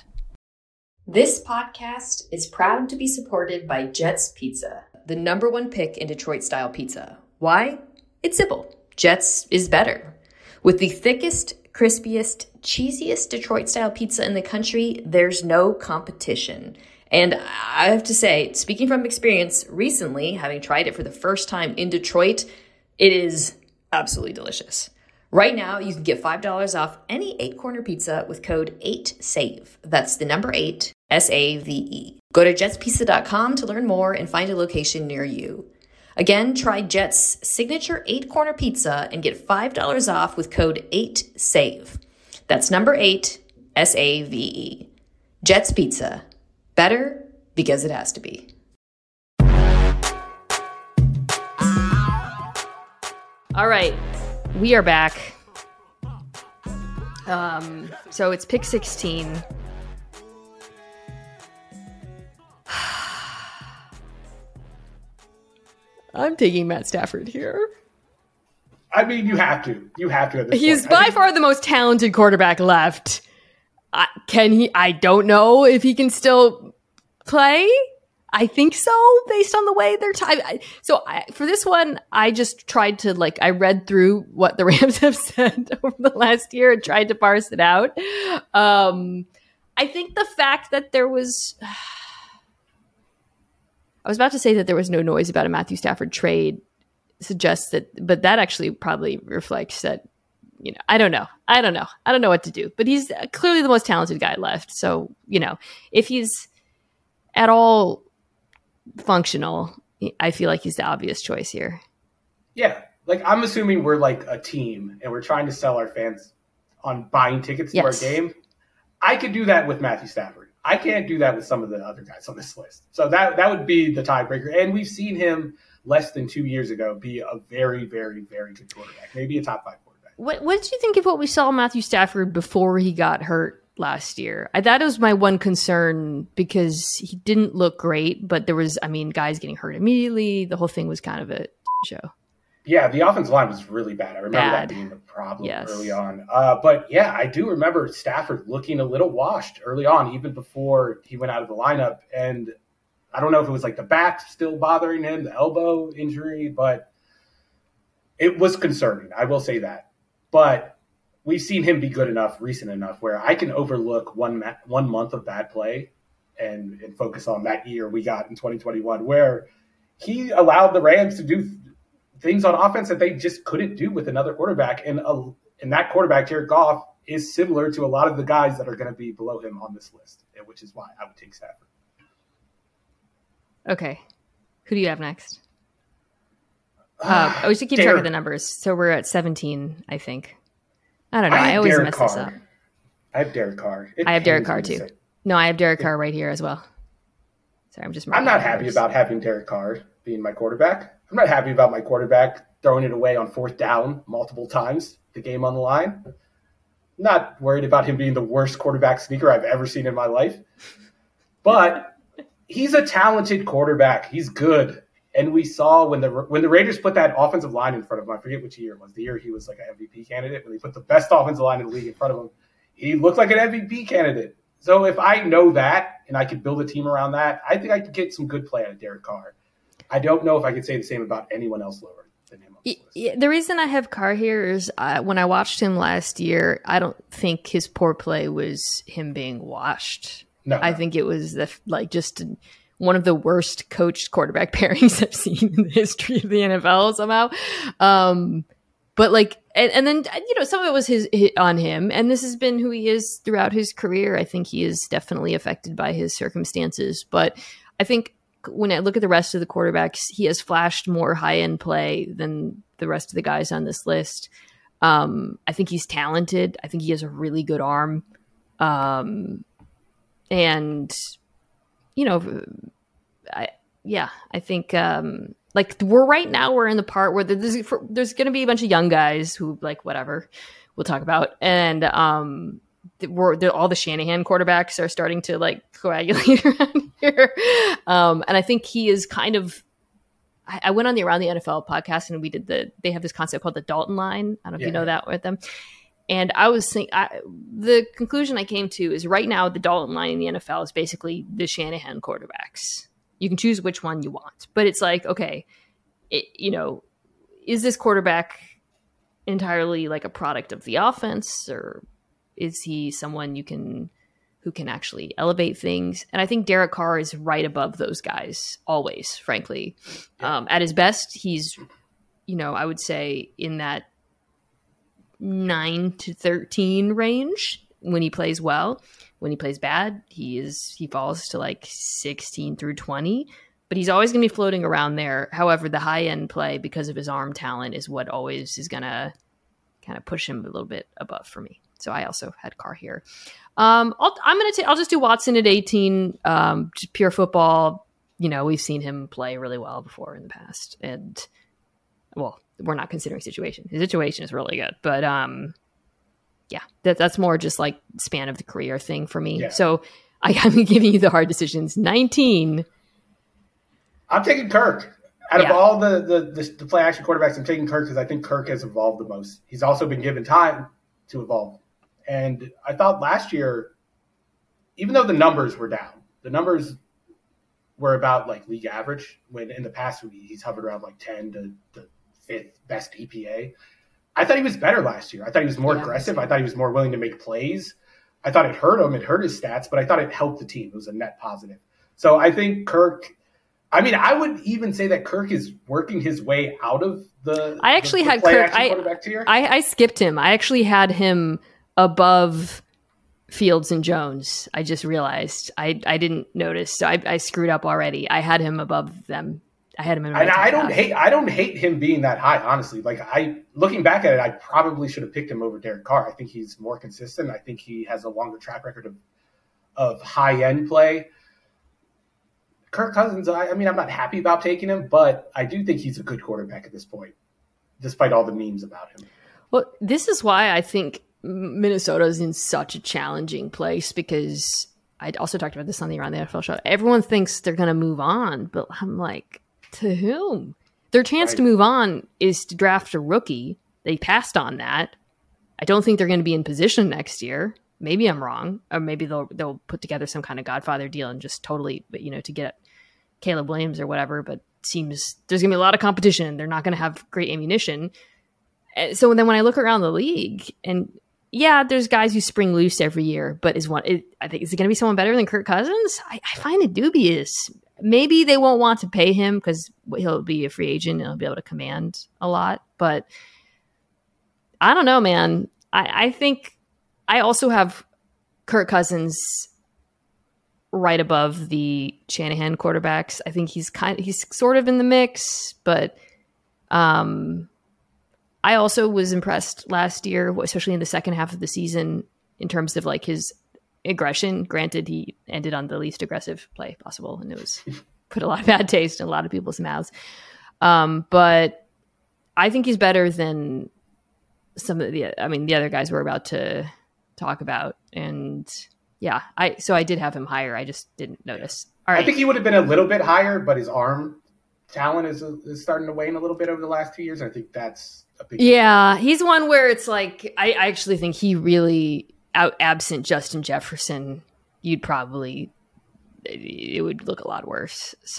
This podcast is proud to be supported by Jets Pizza, the number one pick in Detroit-style pizza. Why? It's simple. Jets is better. With the thickest, crispiest, cheesiest Detroit-style pizza in the country, there's no competition. And I have to say, speaking from experience, recently, having tried it for the first time in Detroit, it is absolutely delicious. Right now, you can get five dollars off any eight-corner pizza with code eight save. That's the number eight, S A V E. Go to jets pizza dot com to learn more and find a location near you. Again, try Jet's signature eight-corner pizza and get five dollars off with code eight save. That's number eight, S A V E. Jet's Pizza. Better because it has to be. All right, we are back. Um, so it's pick sixteen. I'm taking Matt Stafford here. I mean, you have to. You have to. At this He's point. by think- far the most talented quarterback left. I, can he? I don't know if he can still play. I think so, based on the way they're time. So I, for this one, I just tried to like I read through what the Rams have said over the last year and tried to parse it out. Um, I think the fact that there was, I was about to say that there was no noise about a Matthew Stafford trade suggests that, but that actually probably reflects that. You know, I don't know. I don't know. I don't know what to do. But he's clearly the most talented guy left. So you know, if he's at all functional, I feel like he's the obvious choice here. Yeah, like I'm assuming we're like a team and we're trying to sell our fans on buying tickets to Yes. our game. I could do that with Matthew Stafford. I can't do that with some of the other guys on this list. So that that would be the tiebreaker. And we've seen him less than two years ago be a very, very, very good quarterback. Maybe a top five quarterback. What What did you think of what we saw Matthew Stafford before he got hurt last year? I, that was my one concern because he didn't look great, but there was, I mean, guys getting hurt immediately. The whole thing was kind of a show. Yeah, the offensive line was really bad. I remember Bad. that being the problem Yes. early on. Uh, but yeah, I do remember Stafford looking a little washed early on, even before he went out of the lineup. And I don't know if it was like the back still bothering him, the elbow injury, but it was concerning. I will say that. But we've seen him be good enough, recent enough, where I can overlook one ma- one month of bad play and, and focus on that year we got in twenty twenty-one, where he allowed the Rams to do things on offense that they just couldn't do with another quarterback. And, uh, and that quarterback, Jared Goff, is similar to a lot of the guys that are going to be below him on this list, which is why I would take Stafford. Okay. Who do you have next? Uh, I wish to keep Derek, track of the numbers. So we're at seventeen, I think. I don't know. I, I always Derek mess Carr. this up. I have Derek Carr. It I have Derek pains Carr me to too. say. No, I have Derek Carr right here as well. Sorry, I'm just. I'm not happy about having Derek Carr being my quarterback. I'm not happy about my quarterback throwing it away on fourth down multiple times, the game on the line. I'm not worried about him being the worst quarterback sneaker I've ever seen in my life. But he's a talented quarterback. He's good. And we saw when the when the Raiders put that offensive line in front of him, I forget which year it was, the year he was like an M V P candidate, when they put the best offensive line in the league in front of him, he looked like an M V P candidate. So if I know that and I could build a team around that, I think I could get some good play out of Derek Carr. I don't know if I could say the same about anyone else lower than him on this list. Yeah, the reason I have Carr here is uh, when I watched him last year, I don't think his poor play was him being washed. No, I no. think it was the like just one of the worst coached quarterback pairings I've seen in the history of the N F L somehow. Um, but like, and, and then, you know, some of it was his, his on him, and this has been who he is throughout his career. I think he is definitely affected by his circumstances, but I think when I look at the rest of the quarterbacks, he has flashed more high end play than the rest of the guys on this list. Um, I think he's talented. I think he has a really good arm. Um, and you know, I, yeah, I think, um, like we're right now, we're in the part where there's, there's going to be a bunch of young guys who like, whatever we'll talk about. And, um, we're all the Shanahan quarterbacks are starting to like coagulate around here. Um, and I think he is kind of, I, I went on the Around the N F L podcast and we did the, they have this concept called the Dalton line. I don't know if Yeah. you know that with them. And I was thinking, I, the conclusion I came to is right now the Dalton line in the N F L is basically the Shanahan quarterbacks. You can choose which one you want, but it's like, okay, it, you know, is this quarterback entirely like a product of the offense, or is he someone you can, who can actually elevate things? And I think Derek Carr is right above those guys always, frankly. Um, at his best, he's, you know, I would say in that nine to thirteen range when he plays well. When he plays bad, he is he falls to like sixteen through twenty, but he's always going to be floating around there. However, the high end play, because of his arm talent, is what always is going to kind of push him a little bit above for me. So I also had Carr here. Um, I'll, I'm going to I'll just do Watson at eighteen. Um, just pure football. You know, we've seen him play really well before in the past, and well, we're not considering situation. His situation is really good, but um, yeah, that, that's more just like span of the career thing for me. Yeah. So I, I'm giving you the hard decisions. nineteen. I'm taking Kirk. Out Yeah. of all the, the, the, the play action quarterbacks, I'm taking Kirk because I think Kirk has evolved the most. He's also been given time to evolve. And I thought last year, even though the numbers were down, the numbers were about like league average, when in the past he's hovered around like ten to the fifth best E P A. I thought he was better last year. I thought he was more Yeah. aggressive. I thought he was more willing to make plays. I thought it hurt him. It hurt his stats, but I thought it helped the team. It was a net positive. So I think Kirk, I mean, I would even say that Kirk is working his way out of the I actually the, the had play Kirk. action I, quarterback tier. I I skipped him. I actually had him above Fields and Jones. I just realized I I didn't notice, so I, I screwed up already. I had him above them. I had him in my And top I don't half. hate I don't hate him being that high, honestly. Like I looking back at it, I probably should have picked him over Derek Carr. I think he's more consistent. I think he has a longer track record of of high end play. Kirk Cousins, I, I mean, I'm not happy about taking him, but I do think he's a good quarterback at this point, despite all the memes about him. Well, this is why I think Minnesota is in such a challenging place, because I also talked about this on the Around the N F L show. Everyone thinks they're going to move on, but I'm like, to whom? Their chance Right. to move on is to draft a rookie. They passed on that. I don't think they're going to be in position next year. Maybe I'm wrong, or maybe they'll they'll put together some kind of Godfather deal and just totally, you know, to get Caleb Williams or whatever. But it seems there's going to be a lot of competition. They're not going to have great ammunition. And so then when I look around the league, and yeah, there's guys who spring loose every year, but is one, it, I think, is it going to be someone better than Kirk Cousins? I, I find it dubious. Maybe they won't want to pay him because he'll be a free agent and he'll be able to command a lot. But I don't know, man. I, I think I also have Kirk Cousins right above the Shanahan quarterbacks. I think he's kind of, he's sort of in the mix, but um, I also was impressed last year, especially in the second half of the season, in terms of like his aggression. Granted, he ended on the least aggressive play possible, and it was put a lot of bad taste in a lot of people's mouths. Um, but I think he's better than some of the, I mean, the other guys we're about to talk about. And yeah, I so I did have him higher. I just didn't notice. All right. I think he would have been a little bit higher, but his arm talent is, is starting to wane a little bit over the last two years. I think that's a big yeah. He's one where it's like I, I actually think he really out absent Justin Jefferson, you'd probably it would look a lot worse. So,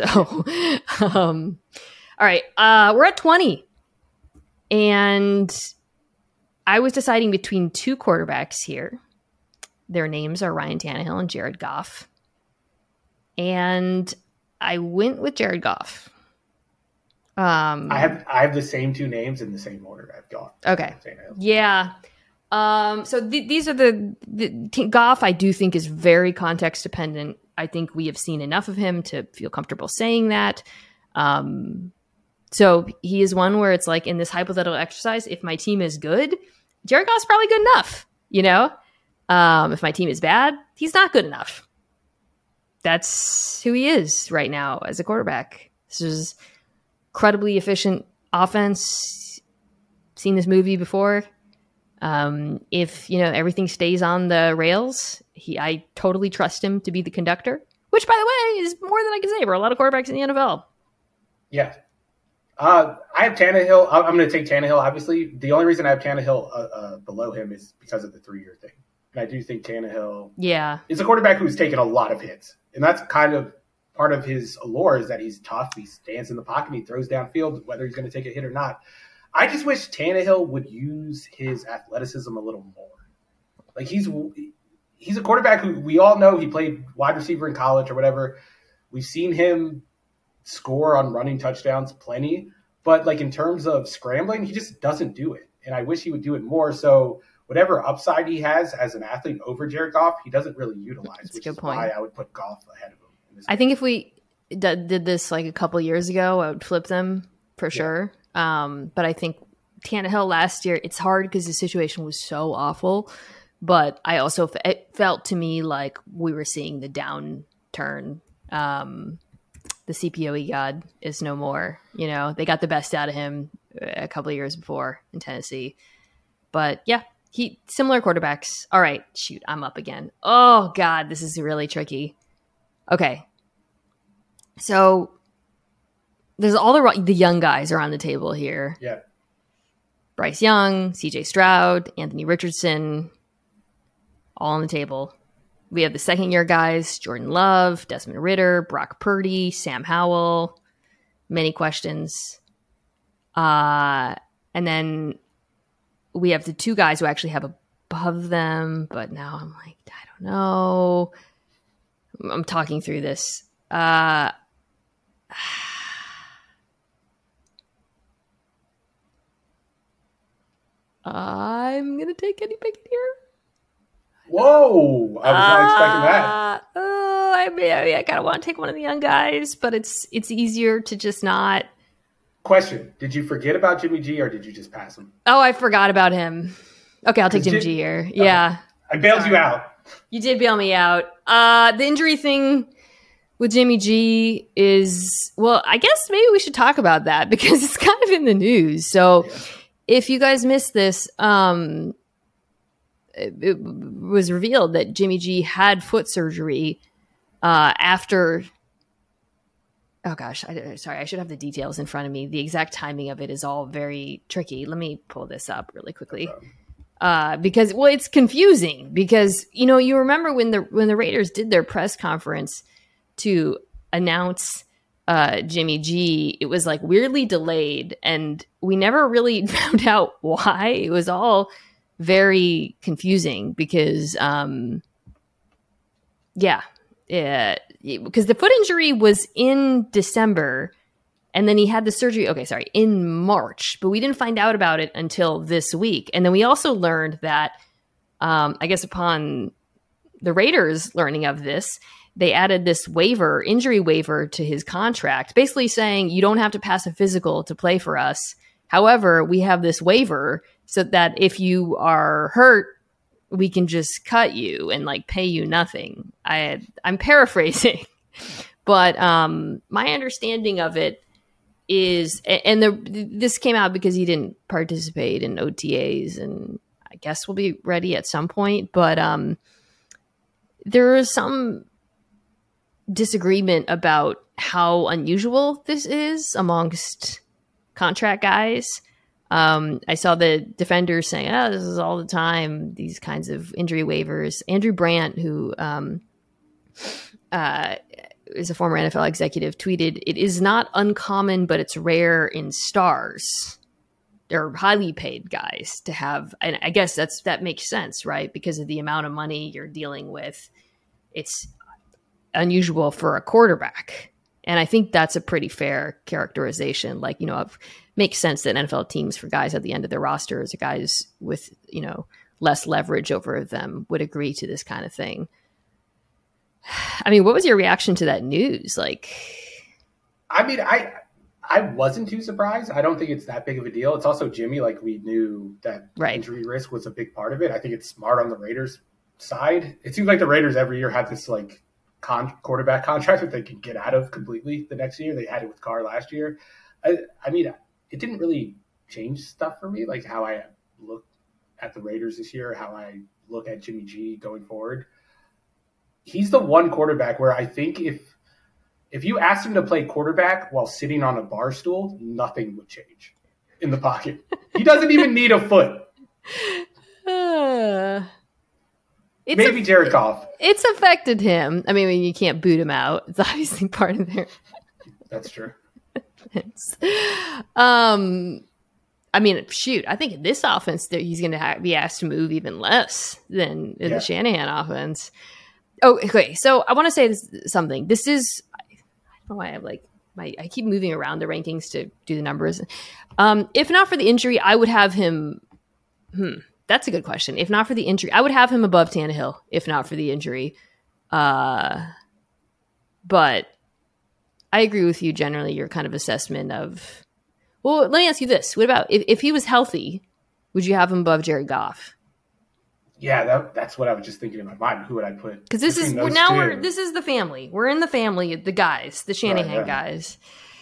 um, all right, uh, we're at twenty, and I was deciding between two quarterbacks here. Their names are Ryan Tannehill and Jared Goff. And I went with Jared Goff. Um, I have I have the same two names in the same order. I've Goff. Okay. Yeah. Um, so th- these are the, the t- Goff. I do think is very context dependent. I think we have seen enough of him to feel comfortable saying that. Um, so he is one where it's like in this hypothetical exercise, if my team is good, Jared Goff's probably good enough, you know? Um, if my team is bad, he's not good enough. That's who he is right now as a quarterback. This is incredibly efficient offense. Seen this movie before. Um, if, you know, everything stays on the rails, he, I totally trust him to be the conductor, which, by the way, is more than I can say for a lot of quarterbacks in the N F L. Yeah. Uh, I have Tannehill. I'm going to take Tannehill, obviously. The only reason I have Tannehill uh, uh, below him is because of the three-year thing. And I do think Tannehill yeah. is a quarterback who's taken a lot of hits. And that's kind of part of his allure is that he's tough. He stands in the pocket. He throws downfield, whether he's going to take a hit or not. I just wish Tannehill would use his athleticism a little more. Like he's he's a quarterback who we all know he played wide receiver in college or whatever. We've seen him score on running touchdowns plenty. But like in terms of scrambling, he just doesn't do it. And I wish he would do it more. So whatever upside he has as an athlete over Jared Goff, he doesn't really utilize, That's which a good is point. why I would put Goff ahead of him. I think if we d- did this like a couple years ago, I would flip them for sure. Yeah. Um, but I think Tannehill last year, it's hard because the situation was so awful. But I also, it felt to me like we were seeing the downturn. Um, the C P O E god is no more. You know, they got the best out of him a couple of years before in Tennessee. But yeah, he similar quarterbacks. All right, shoot, I'm up again. Oh God, this is really tricky. Okay, so there's all the the young guys are on the table here. Yeah, Bryce Young, C J Stroud, Anthony Richardson, all on the table. We have the second year guys, Jordan Love, Desmond Ridder, Brock Purdy, Sam Howell. Many questions. Uh, and then we have the two guys who actually have above them, but now I'm like, I don't know. I'm talking through this. Uh, I'm going to take Kenny Pickett here. Whoa! I was not uh, expecting that. Oh, I mean, I, mean, I kind of want to take one of the young guys, but it's it's easier to just not. Question: did you forget about Jimmy G, or did you just pass him? Oh, I forgot about him. Okay, I'll take Jimmy G here. Okay. Yeah, I bailed Sorry. you out. You did bail me out. Uh, the injury thing with Jimmy G is, well, I guess maybe we should talk about that because it's kind of in the news. So, yeah. If you guys missed this, um. it was revealed that Jimmy G had foot surgery uh, after. Oh gosh, I, sorry, I should have the details in front of me. The exact timing of it is all very tricky. Let me pull this up really quickly uh, because, well, it's confusing because you know you remember when the when the Raiders did their press conference to announce uh, Jimmy G, it was like weirdly delayed, and we never really found out why. It was all very confusing because, um, yeah, yeah, because the foot injury was in December and then he had the surgery. Okay, sorry, in March, but we didn't find out about it until this week. And then we also learned that, um, I guess upon the Raiders learning of this, they added this waiver, injury waiver to his contract, basically saying you don't have to pass a physical to play for us. However, we have this waiver so that if you are hurt, we can just cut you and like pay you nothing. I I'm paraphrasing, but um, my understanding of it is, and the this came out because he didn't participate in O T As, and I guess we'll be ready at some point. But um, there is some disagreement about how unusual this is amongst contract guys. Um, I saw the defenders saying, oh, this is all the time, these kinds of injury waivers. Andrew Brandt, who um, uh, is a former N F L executive, tweeted, it is not uncommon, but it's rare in stars. They're highly paid guys to have, and I guess that's that makes sense, right? Because of the amount of money you're dealing with. It's unusual for a quarterback. And I think that's a pretty fair characterization. Like, you know, it makes sense that N F L teams for guys at the end of their rosters or guys with, you know, less leverage over them would agree to this kind of thing. I mean, what was your reaction to that news? Like, I mean, I I wasn't too surprised. I don't think it's that big of a deal. It's also Jimmy. Like, we knew that right. injury risk was a big part of it. I think it's smart on the Raiders' side. It seems like the Raiders every year have this like Con- quarterback contract that they can get out of completely the next year. They had it with Carr last year. I, I mean, it didn't really change stuff for me, like how I look at the Raiders this year, how I look at Jimmy G going forward. He's the one quarterback where I think if if you asked him to play quarterback while sitting on a bar stool, nothing would change in the pocket. He doesn't even need a foot. Uh... It's Maybe a, Jared Goff. It's affected him. I mean, you can't boot him out. It's obviously part of their. That's true. um, I mean, shoot. I think in this offense, that he's going to ha- be asked to move even less than in yeah. the Shanahan offense. Oh, okay. So I want to say this, something. This is. I don't know why I have like my. I keep moving around the rankings to do the numbers. Um, if not for the injury, I would have him. Hmm. That's a good question. If not for the injury, I would have him above Tannehill, if not for the injury. Uh, but I agree with you generally, your kind of assessment of, well, let me ask you this. What about if, if he was healthy, would you have him above Jared Goff? Yeah, that, that's what I was just thinking in my mind. Who would I put? Because this is, we're, now two? we're, this is the family. We're in the family, the guys, the Shanahan right, right. guys.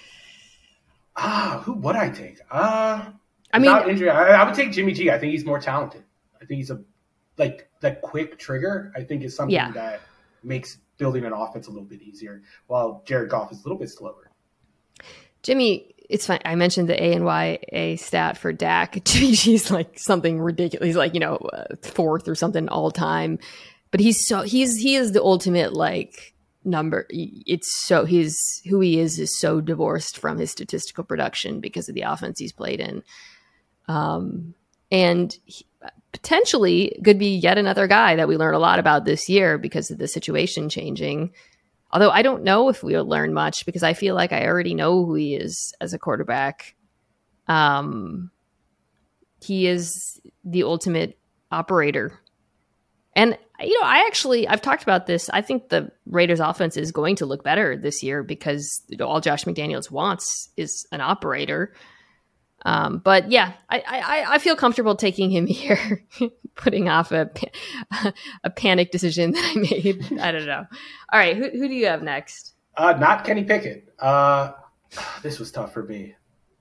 Ah, who would I take? Uh... I mean, Without injury, I, I would take Jimmy G. I think he's more talented. I think he's a like that quick trigger. I think is something yeah. that makes building an offense a little bit easier. While Jared Goff is a little bit slower. Jimmy, it's fine. I mentioned the A N Y A stat for Dak. Jimmy G's like something ridiculous. He's like you know uh, fourth or something all time, but he's so he's he is the ultimate like number. It's so he's who he is is so divorced from his statistical production because of the offense he's played in. Um, and he, potentially could be yet another guy that we learn a lot about this year because of the situation changing. Although I don't know if we'll learn much because I feel like I already know who he is as a quarterback. Um, he is the ultimate operator. And, you know, I actually, I've talked about this. I think the Raiders offense is going to look better this year because all Josh McDaniels wants is an operator. Um, but yeah, I, I, I feel comfortable taking him here, putting off a, a panic decision that I made. I don't know. All right. Who, who do you have next? Uh, not Kenny Pickett. Uh, this was tough for me.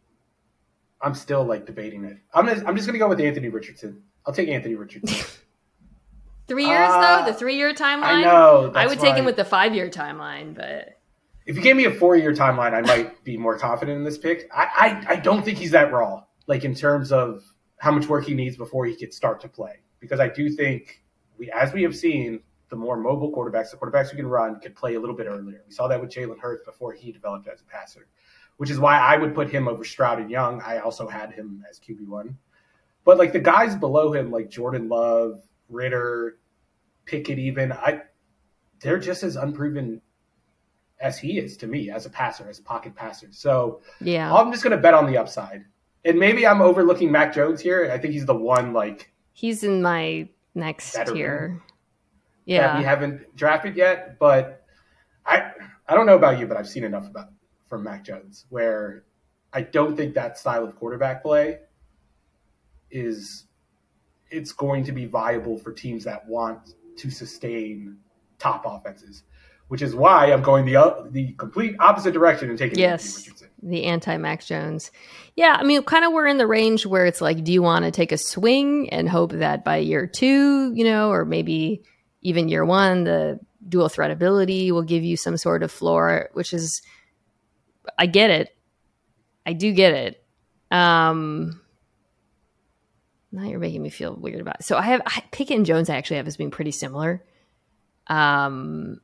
I'm still like debating it. I'm just, I'm just going to go with Anthony Richardson. I'll take Anthony Richardson. Three years uh, though? The three-year timeline? I know. I would take him with the five-year timeline, but... If you gave me a four-year timeline, I might be more confident in this pick. I, I, I don't think he's that raw, like in terms of how much work he needs before he could start to play. Because I do think, we, as we have seen, the more mobile quarterbacks, the quarterbacks who can run, can play a little bit earlier. We saw that with Jalen Hurts before he developed as a passer, which is why I would put him over Stroud and Young. I also had him as Q B one. But like the guys below him, like Jordan Love, Ritter, Pickett, even I, they're just as unproven as he is to me as a passer, as a pocket passer. So yeah, I'm just going to bet on the upside. And maybe I'm overlooking Mac Jones here. I think he's the one like he's in my next tier. Yeah, that we haven't drafted yet, but I I don't know about you, but I've seen enough about from Mac Jones where I don't think that style of quarterback play is it's going to be viable for teams that want to sustain top offenses, which is why I'm going the uh, the complete opposite direction and taking yes, Anthony Richardson. The anti-Mac Jones. Yeah, I mean, kind of we're in the range where it's like, do you want to take a swing and hope that by year two, you know, or maybe even year one, the dual threat ability will give you some sort of floor, which is, I get it. I do get it. Um, now you're making me feel weird about it. So I have I, Pickett and Jones I actually have as being pretty similar. Um,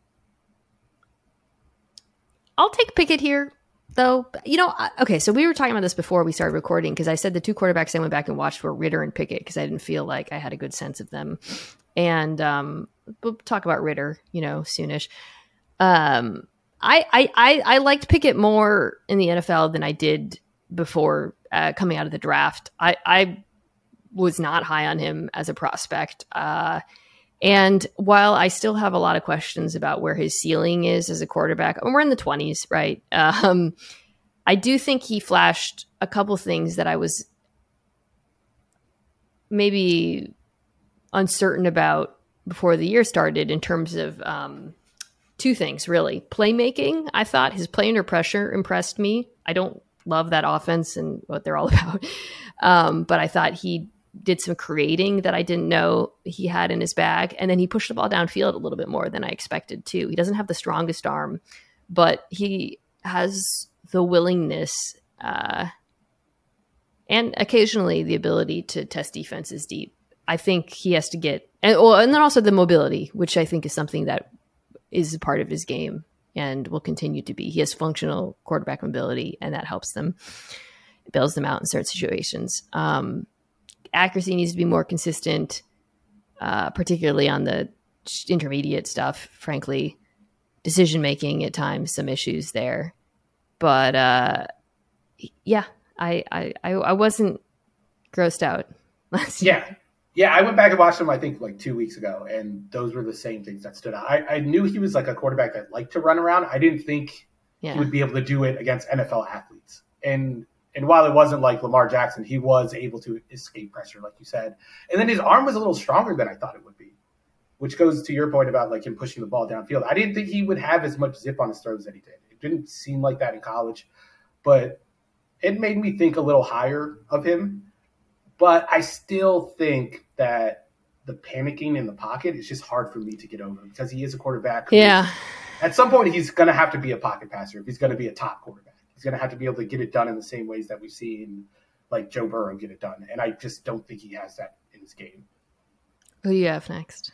I'll take Pickett here, though. You know, okay, so we were talking about this before we started recording because I said the two quarterbacks I went back and watched were Ritter and Pickett because I didn't feel like I had a good sense of them. And um, we'll talk about Ritter, you know, soonish. Um, I, I, I, I liked Pickett more in the N F L than I did before uh, coming out of the draft. I, I was not high on him as a prospect. Uh, and while I still have a lot of questions about where his ceiling is as a quarterback, and we're in the twenties, right? Um, I do think he flashed a couple things that I was maybe uncertain about before the year started in terms of um, two things, really. Playmaking, I thought his play under pressure impressed me. I don't love that offense and what they're all about. Um, but I thought he did some creating that I didn't know he had in his bag. And then he pushed the ball downfield a little bit more than I expected too. He doesn't have the strongest arm, but he has the willingness uh, and occasionally the ability to test defenses deep. I think he has to get, and, well, and then also the mobility, which I think is something that is a part of his game and will continue to be. He has functional quarterback mobility, and that helps them. It bails them out in certain situations. Um, accuracy needs to be more consistent, uh, particularly on the intermediate stuff, frankly. Decision-making at times, some issues there. But, uh, yeah, I, I, I, I wasn't grossed out last year. Yeah. Yeah, I went back and watched him, I think, like two weeks ago, and those were the same things that stood out. I, I knew he was like a quarterback that liked to run around. I didn't think yeah. he would be able to do it against N F L athletes. And and while it wasn't like Lamar Jackson, he was able to escape pressure, like you said. And then his arm was a little stronger than I thought it would be, which goes to your point about like him pushing the ball downfield. I didn't think he would have as much zip on his throws that he did. It didn't seem like that in college, but it made me think a little higher of him. But I still think that the panicking in the pocket is just hard for me to get over because he is a quarterback. Yeah. At some point, he's going to have to be a pocket passer if he's going to be a top quarterback. He's going to have to be able to get it done in the same ways that we've seen like Joe Burrow get it done. And I just don't think he has that in his game. Who do you have next?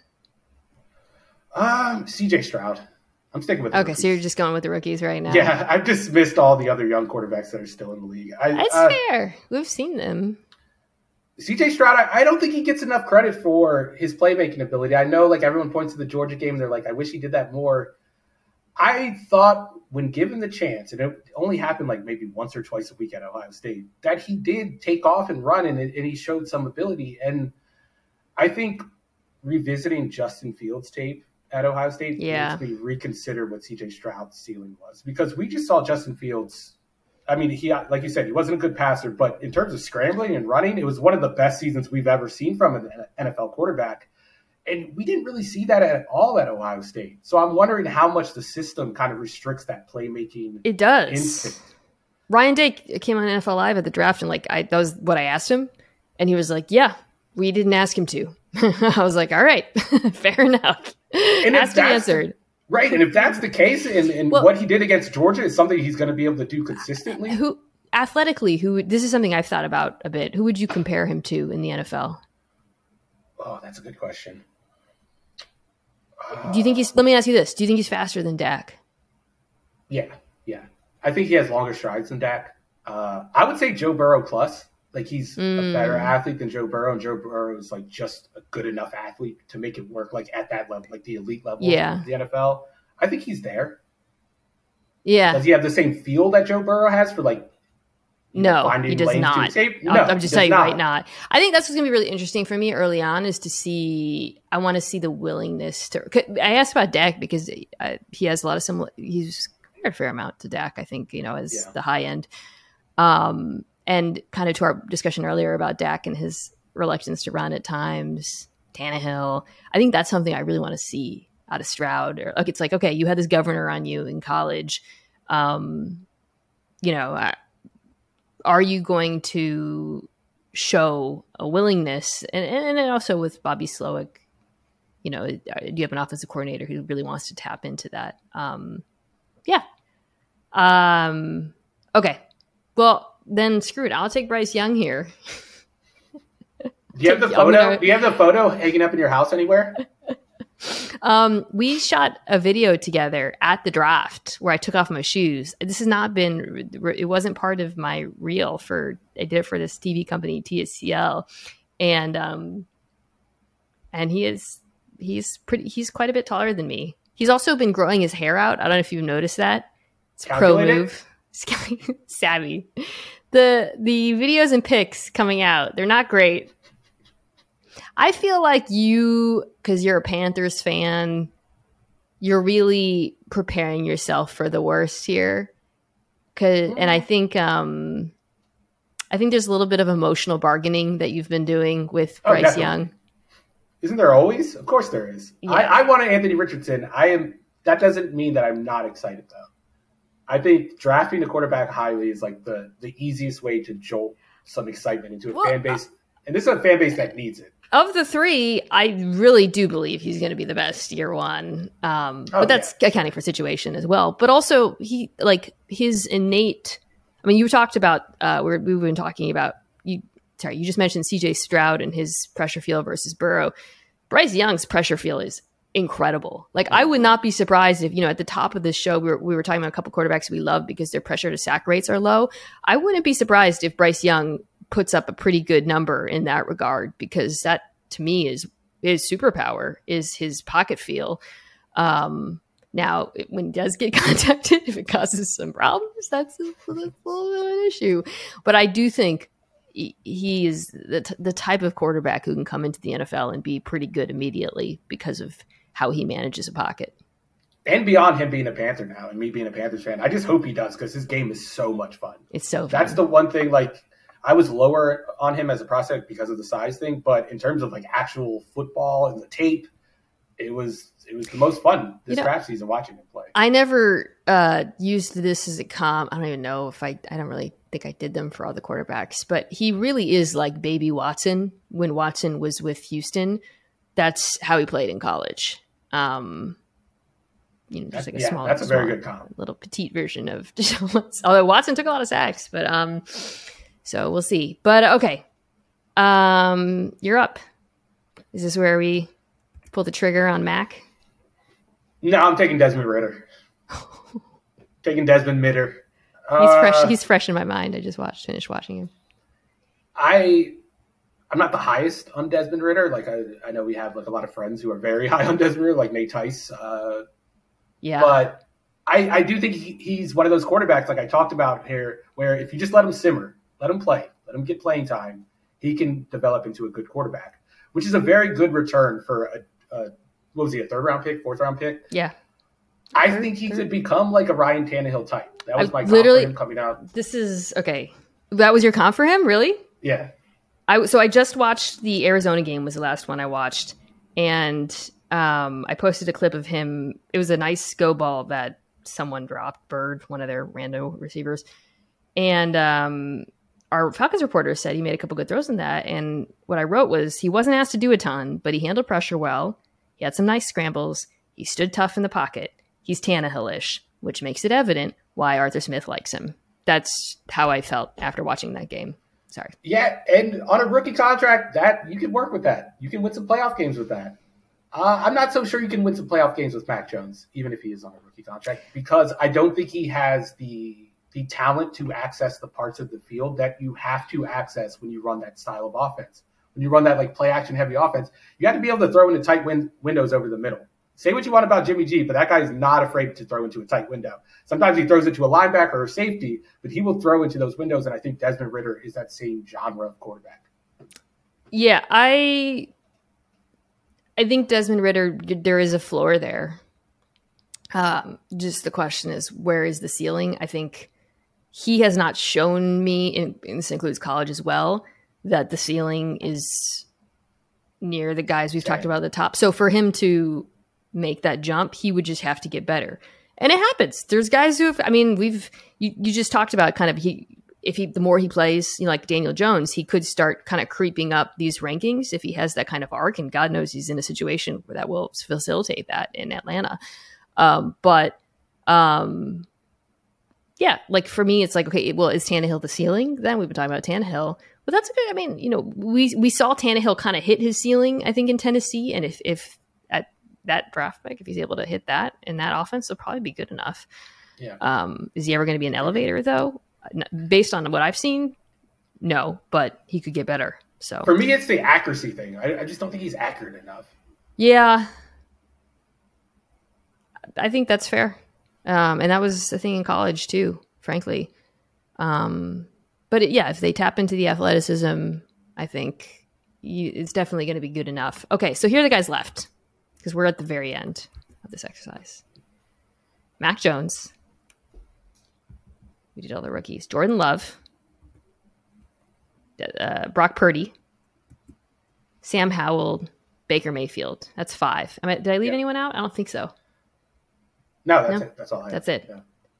Um, C J Stroud. I'm sticking with the Okay, rookies. So you're just going with the rookies right now. Yeah, I've dismissed all the other young quarterbacks that are still in the league. I, That's uh, fair. We've seen them. C J Stroud, I, I don't think he gets enough credit for his playmaking ability. I know, like, everyone points to the Georgia game. They're like, I wish he did that more. I thought when given the chance, and it only happened like maybe once or twice a week at Ohio State, that he did take off and run, and, and he showed some ability. And I think revisiting Justin Fields' tape at Ohio State yeah. makes me reconsider what C J Stroud's ceiling was. Because we just saw Justin Fields – I mean, he, like you said, he wasn't a good passer, but in terms of scrambling and running, it was one of the best seasons we've ever seen from an N F L quarterback. And we didn't really see that at all at Ohio State. So I'm wondering how much the system kind of restricts that playmaking. It does. Instinct. Ryan Day came on N F L Live at the draft, and like I, that was what I asked him. And he was like, yeah, we didn't ask him to. I was like, all right, fair enough. And asked and answered. Right, and if that's the case, and, and well, what he did against Georgia is something he's going to be able to do consistently. Who athletically? Who? This is something I've thought about a bit. Who would you compare him to in the N F L? Oh, that's a good question. Do you think he's? Let me ask you this: do you think he's faster than Dak? Yeah, yeah. I think he has longer strides than Dak. Uh, I would say Joe Burrow plus, Like he's Mm. a better athlete than Joe Burrow, and Joe Burrow is like just a good enough athlete to make it work like at that level, like the elite level Yeah. of the N F L. I think he's there. Yeah. Does he have the same feel that Joe Burrow has for like you know, No, finding he does lanes to not. escape? No, I'm, I'm just he telling does you not. right now. I think that's what's going to be really interesting for me early on is to see. I want to see the willingness to. 'Cause I asked about Dak because uh, he has a lot of similar. He's compared a fair amount to Dak. I think you know as Yeah. the high end, um, and kind of to our discussion earlier about Dak and his reluctance to run at times. Tannehill. I think that's something I really want to see out of Stroud. Or like it's like okay, you had this governor on you in college. Um, you know. I, Are you going to show a willingness? And, and also with Bobby Slowick, you know, do you have an offensive coordinator who really wants to tap into that? Um, yeah. Um, okay. Well, then screw it. I'll take Bryce Young here. Do you have the I'm photo? gonna- Do you have the photo hanging up in your house anywhere? Um, we shot a video together at the draft where I took off my shoes. This has not been, it wasn't part of my reel for, I did it for this T V company, T S C L. And, um, and he is, he's pretty, he's quite a bit taller than me. He's also been growing his hair out. I don't know if you've noticed that. It's a pro Calculated? move. Savvy. The, the videos and pics coming out, they're not great. I feel like you, because you're a Panthers fan, you're really preparing yourself for the worst here. Cause, and I think, um, I think there's a little bit of emotional bargaining that you've been doing with Oh, Bryce definitely. Young. Isn't there always? Of course there is. Yeah. I, I wanted Anthony Richardson. I am. That doesn't mean that I'm not excited though. I think drafting a quarterback highly is like the the easiest way to jolt some excitement into a Well, fan base, and this is a fan base that needs it. Of the three, I really do believe he's going to be the best year one. Um, Oh, but that's accounting for situation as well. But also, he like his innate. I mean, you talked about uh, we're, we've been talking about you. Sorry, you just mentioned C J Stroud and his pressure feel versus Burrow. Bryce Young's pressure feel is incredible. Like I would not be surprised if you know at the top of this show we were, we were talking about a couple quarterbacks we love because their pressure to sack rates are low. I wouldn't be surprised if Bryce Young puts up a pretty good number in that regard because that to me is his superpower is his pocket feel. Um, now, when he does get contacted, if it causes some problems, that's a, that's a little bit of an issue. But I do think he, he is the, t- the type of quarterback who can come into the N F L and be pretty good immediately because of how he manages a pocket. And beyond him being a Panther now and me being a Panthers fan, I just hope he does because his game is so much fun. It's so fun. That's the one thing. Like I was lower on him as a prospect because of the size thing, but in terms of like actual football and the tape, it was it was the most fun this You know, draft season watching him play. I never uh, used this as a comp. I don't even know if I, I don't really think I did them for all the quarterbacks, but he really is like baby Watson when Watson was with Houston. That's how he played in college. Um, you know, just like a yeah, small, that's a very small, good comp. little petite version of Deshaun Watson. Although Watson took a lot of sacks, but um, so we'll see. But okay, um, you're up. Is this where we pull the trigger on Mac? No, I'm taking Desmond Ritter. taking Desmond Ritter. He's Uh, fresh. He's fresh in my mind. I just watched, finished watching him. I I'm not the highest on Desmond Ritter. Like I, I know we have like a lot of friends who are very high on Desmond Ritter, like Nate Tice. Uh, Yeah, But I, I do think he, he's one of those quarterbacks, like I talked about here, where if you just let him simmer, let him play, let him get playing time, he can develop into a good quarterback, which is a very good return for a, a what was he, a third round pick, fourth round pick? yeah. I Third- think he third. could become like a Ryan Tannehill type. That was I my comp literally- for him coming out. This is okay. That was your comp for him, really? Yeah. I so I just watched the Arizona game. Was the last one I watched, and um, I posted a clip of him. It was a nice go ball that someone dropped, Bird, one of their rando receivers, and um, our Falcons reporter said he made a couple good throws in that. And what I wrote was he wasn't asked to do a ton, but he handled pressure well. He had some nice scrambles. He stood tough in the pocket. He's Tannehill-ish, which makes it evident why Arthur Smith likes him. That's how I felt after watching that game. Sorry. Yeah, and on a rookie contract, that you can work with that. You can win some playoff games with that. Uh, I'm not so sure you can win some playoff games with Mac Jones, even if he is on a rookie contract, because I don't think he has the the talent to access the parts of the field that you have to access when you run that style of offense. When you run that like play action heavy offense, you have to be able to throw into tight win- windows over the middle. Say what you want about Jimmy G, but that guy is not afraid to throw into a tight window. Sometimes he throws it to a linebacker or a safety, but he will throw into those windows, and I think Desmond Ridder is that same genre of quarterback. Yeah, I I think Desmond Ridder, there is a floor there. Um, just the question is, where is the ceiling? I think he has not shown me, and this includes college as well, that the ceiling is near the guys we've okay. talked about at the top. So for him to make that jump, he would just have to get better. And it happens. There's guys who have, I mean, we've, you, you just talked about kind of, he, if he, the more he plays, you know, like Daniel Jones, he could start kind of creeping up these rankings if he has that kind of arc, and God knows he's in a situation where that will facilitate that in Atlanta. Um, but, um, yeah, like for me, it's like, okay, well, is Tannehill the ceiling? Then we've been talking about Tannehill. But that's a good, I mean, you know, we, we saw Tannehill kind of hit his ceiling, I think, in Tennessee. And if, if at that draft pick, if he's able to hit that in that offense, it'll probably be good enough. Yeah. Um, is he ever going to be an elevator though? Based on what I've seen, no, but he could get better. So for me, it's the accuracy thing. I, I just don't think he's accurate enough. Yeah. I think that's fair. Um, and that was the thing in college too, frankly. Um, but it, yeah, if they tap into the athleticism, I think you, it's definitely going to be good enough. Okay, so here are the guys left, because we're at the very end of this exercise. Mac Jones. We did all the rookies. Jordan Love. Uh, Brock Purdy. Sam Howell. Baker Mayfield. That's five. I mean, did I leave yeah. anyone out? I don't think so. No, that's no? it. That's all I have. That's it. Yeah.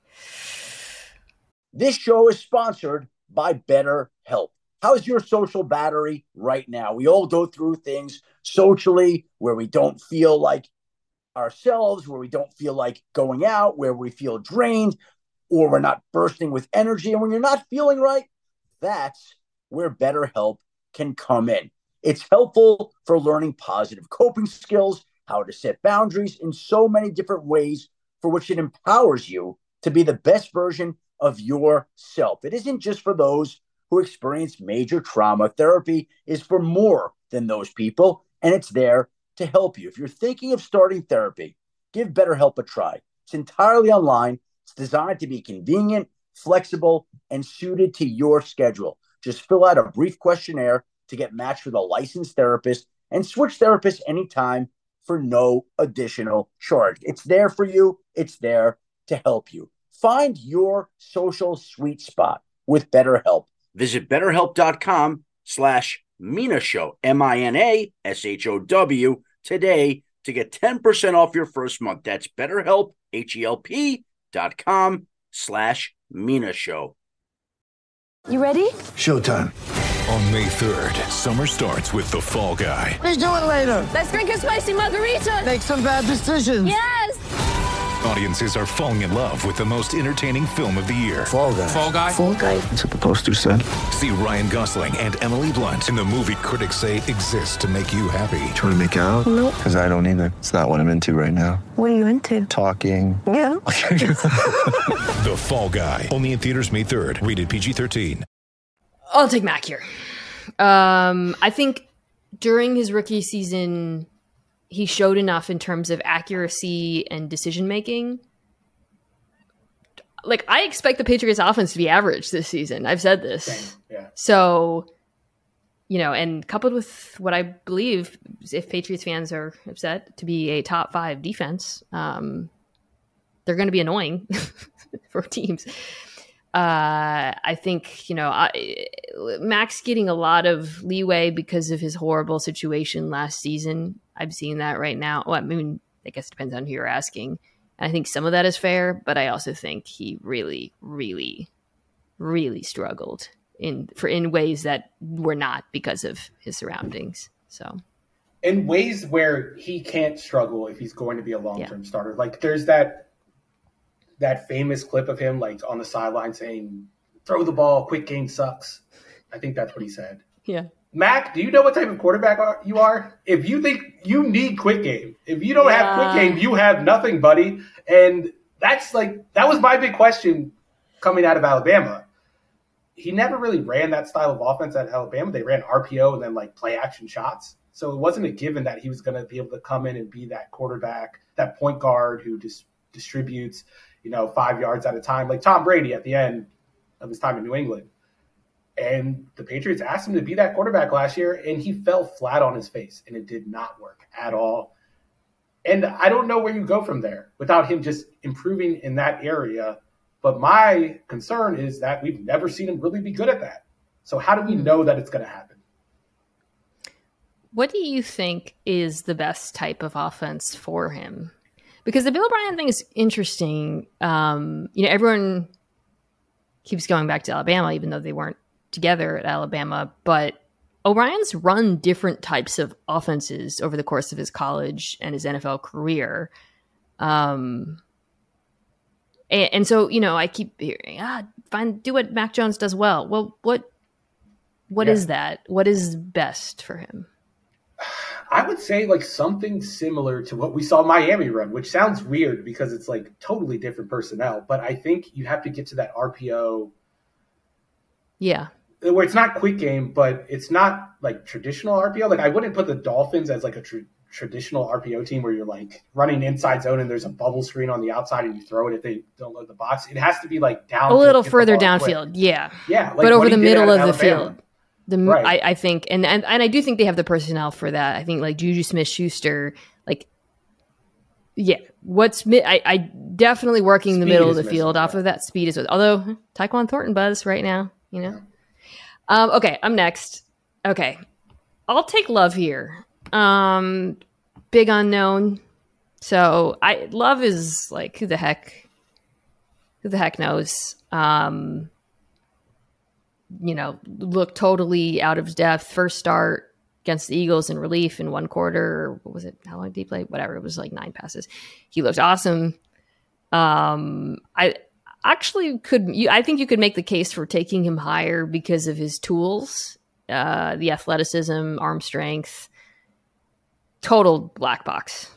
This show is sponsored by BetterHelp. How's your social battery right now? We all go through things socially where we don't feel like ourselves, where we don't feel like going out, where we feel drained, or we're not bursting with energy. And when you're not feeling right, that's where BetterHelp can come in. It's helpful for learning positive coping skills, how to set boundaries in so many different ways, for which it empowers you to be the best version of yourself. It isn't just for those who experience major trauma. Therapy is for more than those people, and it's there to help you. If you're thinking of starting therapy, give BetterHelp a try. It's entirely online. It's designed to be convenient, flexible, and suited to your schedule. Just fill out a brief questionnaire to get matched with a licensed therapist and switch therapists anytime for no additional charge. It's there for you. It's there to help you. Find your social sweet spot with BetterHelp. Visit BetterHelp.com slash Mina Show, M I N A S H O W, today to get ten percent off your first month. That's BetterHelp, H E L P dot com slash Mina Show. You ready? Showtime. On May third, summer starts with The Fall Guy. Let's do it later. Let's drink a spicy margarita. Make some bad decisions. Yes. Audiences are falling in love with the most entertaining film of the year. Fall Guy. Fall Guy. Fall Guy. That's what the poster said. See Ryan Gosling and Emily Blunt in the movie critics say exists to make you happy. Trying to make it out? Nope. Because I don't either. It's not what I'm into right now. What are you into? Talking. Yeah. The Fall Guy. Only in theaters May third. Rated P G thirteen. I'll take Mac here. Um, I think during his rookie season, he showed enough in terms of accuracy and decision making. Like, I expect the Patriots offense to be average this season. I've said this. Same. Yeah. So, you know, and coupled with what I believe, if Patriots fans are upset, to be a top five defense, um, they're going to be annoying for teams. Uh, I think, you know, I, Mac's getting a lot of leeway because of his horrible situation last season. I'm seeing that right now. Well, I mean, I guess it depends on who you're asking. And I think some of that is fair, but I also think he really, really, really struggled in for in ways that were not because of his surroundings. So, in ways where he can't struggle if he's going to be a long-term yeah. starter. Like, there's that that famous clip of him, like, on the sideline saying, "Throw the ball, quick game sucks." I think that's what he said. Yeah. Mac, do you know what type of quarterback are, you are? If you think you need quick game, if you don't yeah. have quick game, you have nothing, buddy. And that's like, that was my big question coming out of Alabama, he never really ran that style of offense at Alabama. They ran R P O and then like play action shots. So it wasn't a given that he was going to be able to come in and be that quarterback, that point guard who just distributes, you know, five yards at a time, like Tom Brady at the end of his time in New England. And the Patriots asked him to be that quarterback last year, and he fell flat on his face, and it did not work at all. And I don't know where you go from there without him just improving in that area. But my concern is that we've never seen him really be good at that. So how do we know that it's going to happen? What do you think is the best type of offense for him? Because the Bill O'Brien thing is interesting. Um, you know, everyone keeps going back to Alabama, even though they weren't together at Alabama. But O'Brien's run different types of offenses over the course of his college and his N F L career. Um, and, and so, you know, I keep hearing, ah, find do what Mac Jones does well. Well, what what Yeah. is that? What is best for him? I would say like something similar to what we saw Miami run, which sounds weird because it's like totally different personnel. But I think you have to get to that R P O Yeah. where it's not quick game, but it's not like traditional R P O. Like I wouldn't put the Dolphins as like a tr- traditional R P O team where you're like running inside zone and there's a bubble screen on the outside and you throw it if they don't load the box. It has to be like down A little further downfield. Yeah. Yeah. Like but over what the he did middle at of the Alabama. field. The Right. I, I think, and, and and I do think they have the personnel for that. I think like Juju Smith-Schuster, like, yeah, what's mi- I, I definitely working the Speed middle of is the missing, field off yeah. of that speed is. Although Tyquan Thornton buzz right now, you know. Um, okay, I'm next. Okay, I'll take Love here. Um, big unknown. So I Love is like who the heck, who the heck knows. Um. You know, looked totally out of his depth. First start against the Eagles in relief in one quarter. Or what was it? How long did he play? Whatever. It was like nine passes. He looked awesome. Um, I actually could. You, I think you could make the case for taking him higher because of his tools, uh, the athleticism, arm strength. Total black box.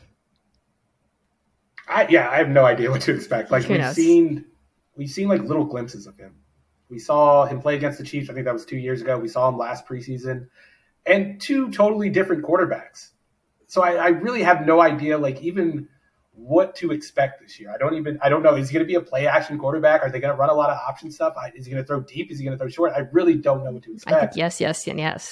I, yeah, I have no idea what to expect. Like Who we've knows? seen, we've seen like little glimpses of him. We saw him play against the Chiefs. I think that was two years ago. We saw him last preseason, and two totally different quarterbacks. So I, I really have no idea, like even what to expect this year. I don't even, I don't know. Is he going to be a play action quarterback? Are they going to run a lot of option stuff? I, is he going to throw deep? Is he going to throw short? I really don't know what to I expect. think yes, yes, and yes.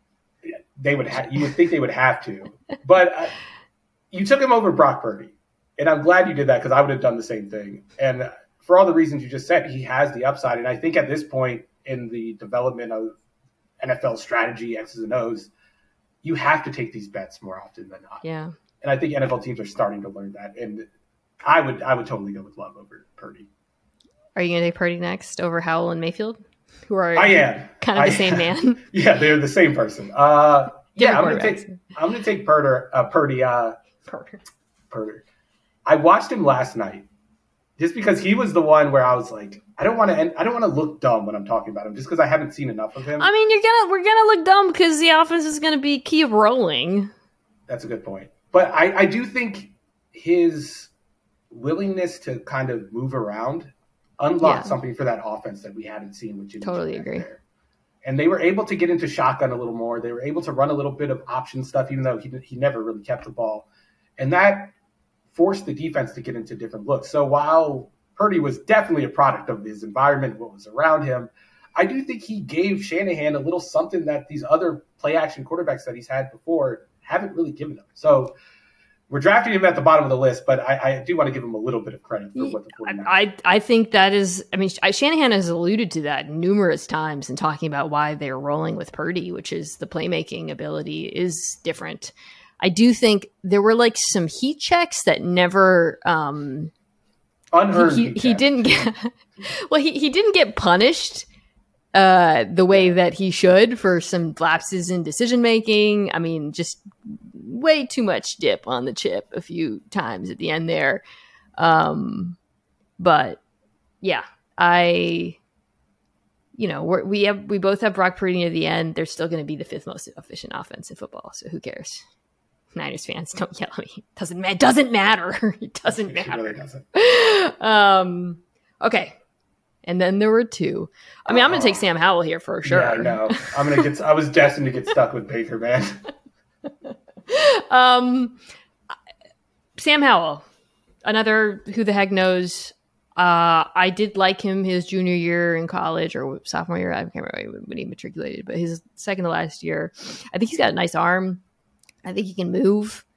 They would have, you would think they would have to, but uh, you took him over Brock Purdy, and I'm glad you did that because I would have done the same thing. And uh, for all the reasons you just said, he has the upside. And I think at this point in the development of N F L strategy, X's and O's, you have to take these bets more often than not. Yeah. And I think N F L teams are starting to learn that. And I would I would totally go with Love over Purdy. Are you going to take Purdy next over Howell and Mayfield, who are I am. kind of I the same am. man? Yeah, they're the same person. Uh, yeah, I'm Different going to quarterbacks. take I'm going to take Purdy. Uh, Purdy. Uh, Purdy. Purdy. I watched him last night. Just because he was the one where I was like, I don't want to, I don't want to look dumb when I'm talking about him, just because I haven't seen enough of him. I mean, you're gonna we're gonna look dumb because the offense is gonna be keep rolling. That's a good point. But I, I do think his willingness to kind of move around unlocked Yeah. something for that offense that we hadn't seen with Jimmy. Totally G back agree. there. And they were able to get into shotgun a little more. They were able to run a little bit of option stuff, even though he he never really kept the ball, and that forced the defense to get into different looks. So while Purdy was definitely a product of his environment, what was around him, I do think he gave Shanahan a little something that these other play action quarterbacks that he's had before haven't really given him. So we're drafting him at the bottom of the list, but I, I do want to give him a little bit of credit for what the quarterback. I I think that is. I mean, Shanahan has alluded to that numerous times in talking about why they're rolling with Purdy, which is the playmaking ability is different. I do think there were like some heat checks that never. Um, Unearned he, heat he check. didn't get well he, he didn't get punished uh the way that he should for some lapses in decision making. I mean, just way too much dip on the chip a few times at the end there. Um but yeah, I you know, we're, we have we both have Brock Purdy near the end. They're still going to be the fifth most efficient offense in football, so who cares? Niners fans, don't yell at me. It doesn't ma- doesn't matter. It doesn't It matter. really doesn't. Um, okay. And then there were two. I mean, I'm going to take Sam Howell here for sure. Yeah, no, I'm going to get. I was destined to get stuck with Baker, man. um, Sam Howell, another who the heck knows. Uh, I did like him his junior year in college or sophomore year. I can't remember when he matriculated, but his second to last year. I think he's got a nice arm. I think he can move.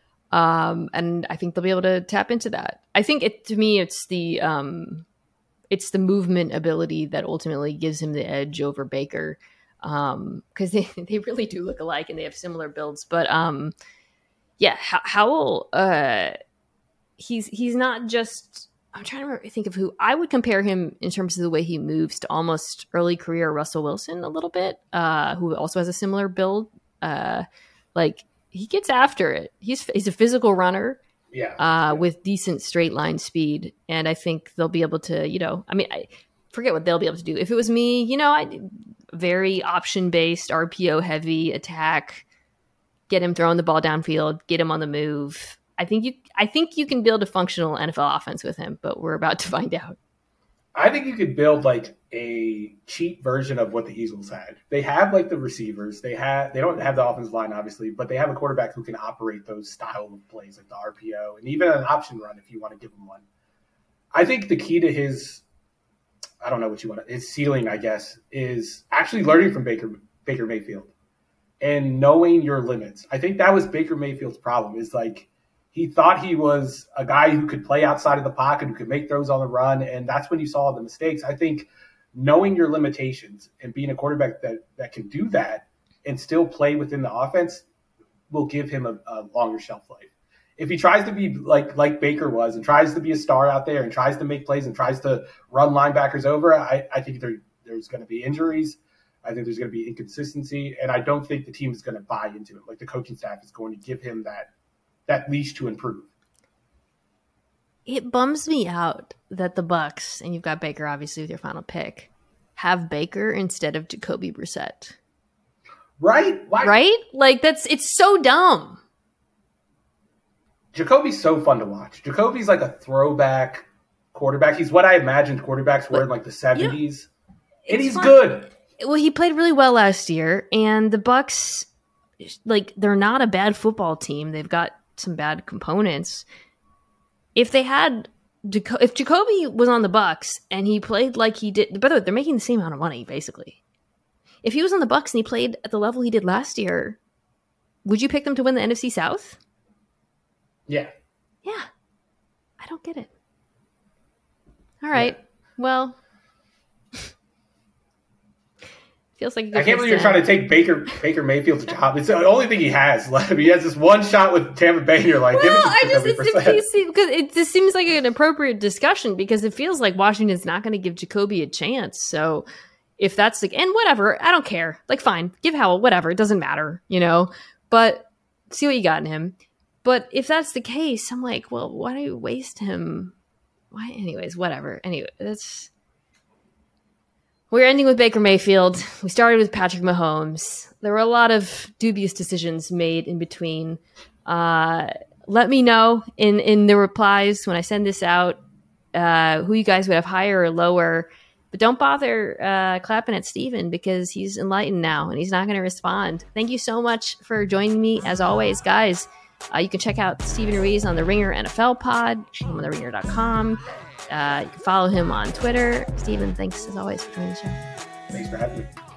Um, and I think they'll be able to tap into that. I think it, to me, it's the, um, it's the movement ability that ultimately gives him the edge over Baker. Um, cause they, they really do look alike and they have similar builds, but, um, yeah, Howell, uh, he's, he's not just, I'm trying to remember, think of who I would compare him in terms of the way he moves to almost early career Russell Wilson a little bit, uh, who also has a similar build. Uh, like he gets after it. He's he's a physical runner, yeah, uh, with decent straight line speed, and I think they'll be able to, you know, I mean, I forget what they'll be able to do. If it was me, you know, I very option based, R P O heavy attack, get him throwing the ball downfield, get him on the move. I think you I think you can build a functional N F L offense with him, but we're about to find out. I think you could build like a cheap version of what the Eagles had. They have like the receivers. They have they don't have the offensive line, obviously, but they have a quarterback who can operate those style of plays like the R P O and even an option run if you want to give him one. I think the key to his I don't know what you want to his ceiling, I guess, is actually learning from Baker Baker Mayfield and knowing your limits. I think that was Baker Mayfield's problem is like he thought he was a guy who could play outside of the pocket, who could make throws on the run, and that's when you saw the mistakes. I think knowing your limitations and being a quarterback that, that can do that and still play within the offense will give him a, a longer shelf life. If he tries to be like like Baker was and tries to be a star out there and tries to make plays and tries to run linebackers over, I, I think there, there's going to be injuries. I think there's going to be inconsistency, and I don't think the team is going to buy into it. Like the coaching staff is going to give him that that leash to improve. It bums me out that the Bucs, and you've got Baker obviously with your final pick, have Baker instead of Jacoby Brissett. Right? Why? Right? Like that's it's so dumb. Jacoby's so fun to watch. Jacoby's like a throwback quarterback. He's what I imagined quarterbacks were but, in like the seventies. You know, and he's fun. Good. Well, he played really well last year, and the Bucs, like, they're not a bad football team. They've got some bad components. If they had, Jaco- if Jacoby was on the Bucs and he played like he did, by the way, they're making the same amount of money basically. If he was on the Bucs and he played at the level he did last year, would you pick them to win the N F C South? Yeah. Yeah. I don't get it. All right. Yeah. Well, feels like a good I can't believe you're trying to take Baker Baker Mayfield's job. It's the only thing he has left. He has this one shot with Tampa Bay. And you're like, well, give it to I just it's, it's, because it just seems like an appropriate discussion because it feels like Washington's not going to give Jacoby a chance. So if that's like, and whatever, I don't care. Like, fine, give Howell, whatever. It doesn't matter, you know. But see what you got in him. But if that's the case, I'm like, well, why do you waste him? Why, anyways, whatever. Anyway, that's. We're ending with Baker Mayfield. We started with Patrick Mahomes. There were a lot of dubious decisions made in between. Uh, let me know in, in the replies when I send this out uh, who you guys would have higher or lower. But don't bother uh, clapping at Steven because he's enlightened now and he's not going to respond. Thank you so much for joining me as always, guys. Uh, you can check out Steven Ruiz on the Ringer N F L pod. Check him on the ringer dot com. Uh, you can follow him on Twitter. Steven, thanks as always for joining the show. Thanks for having me.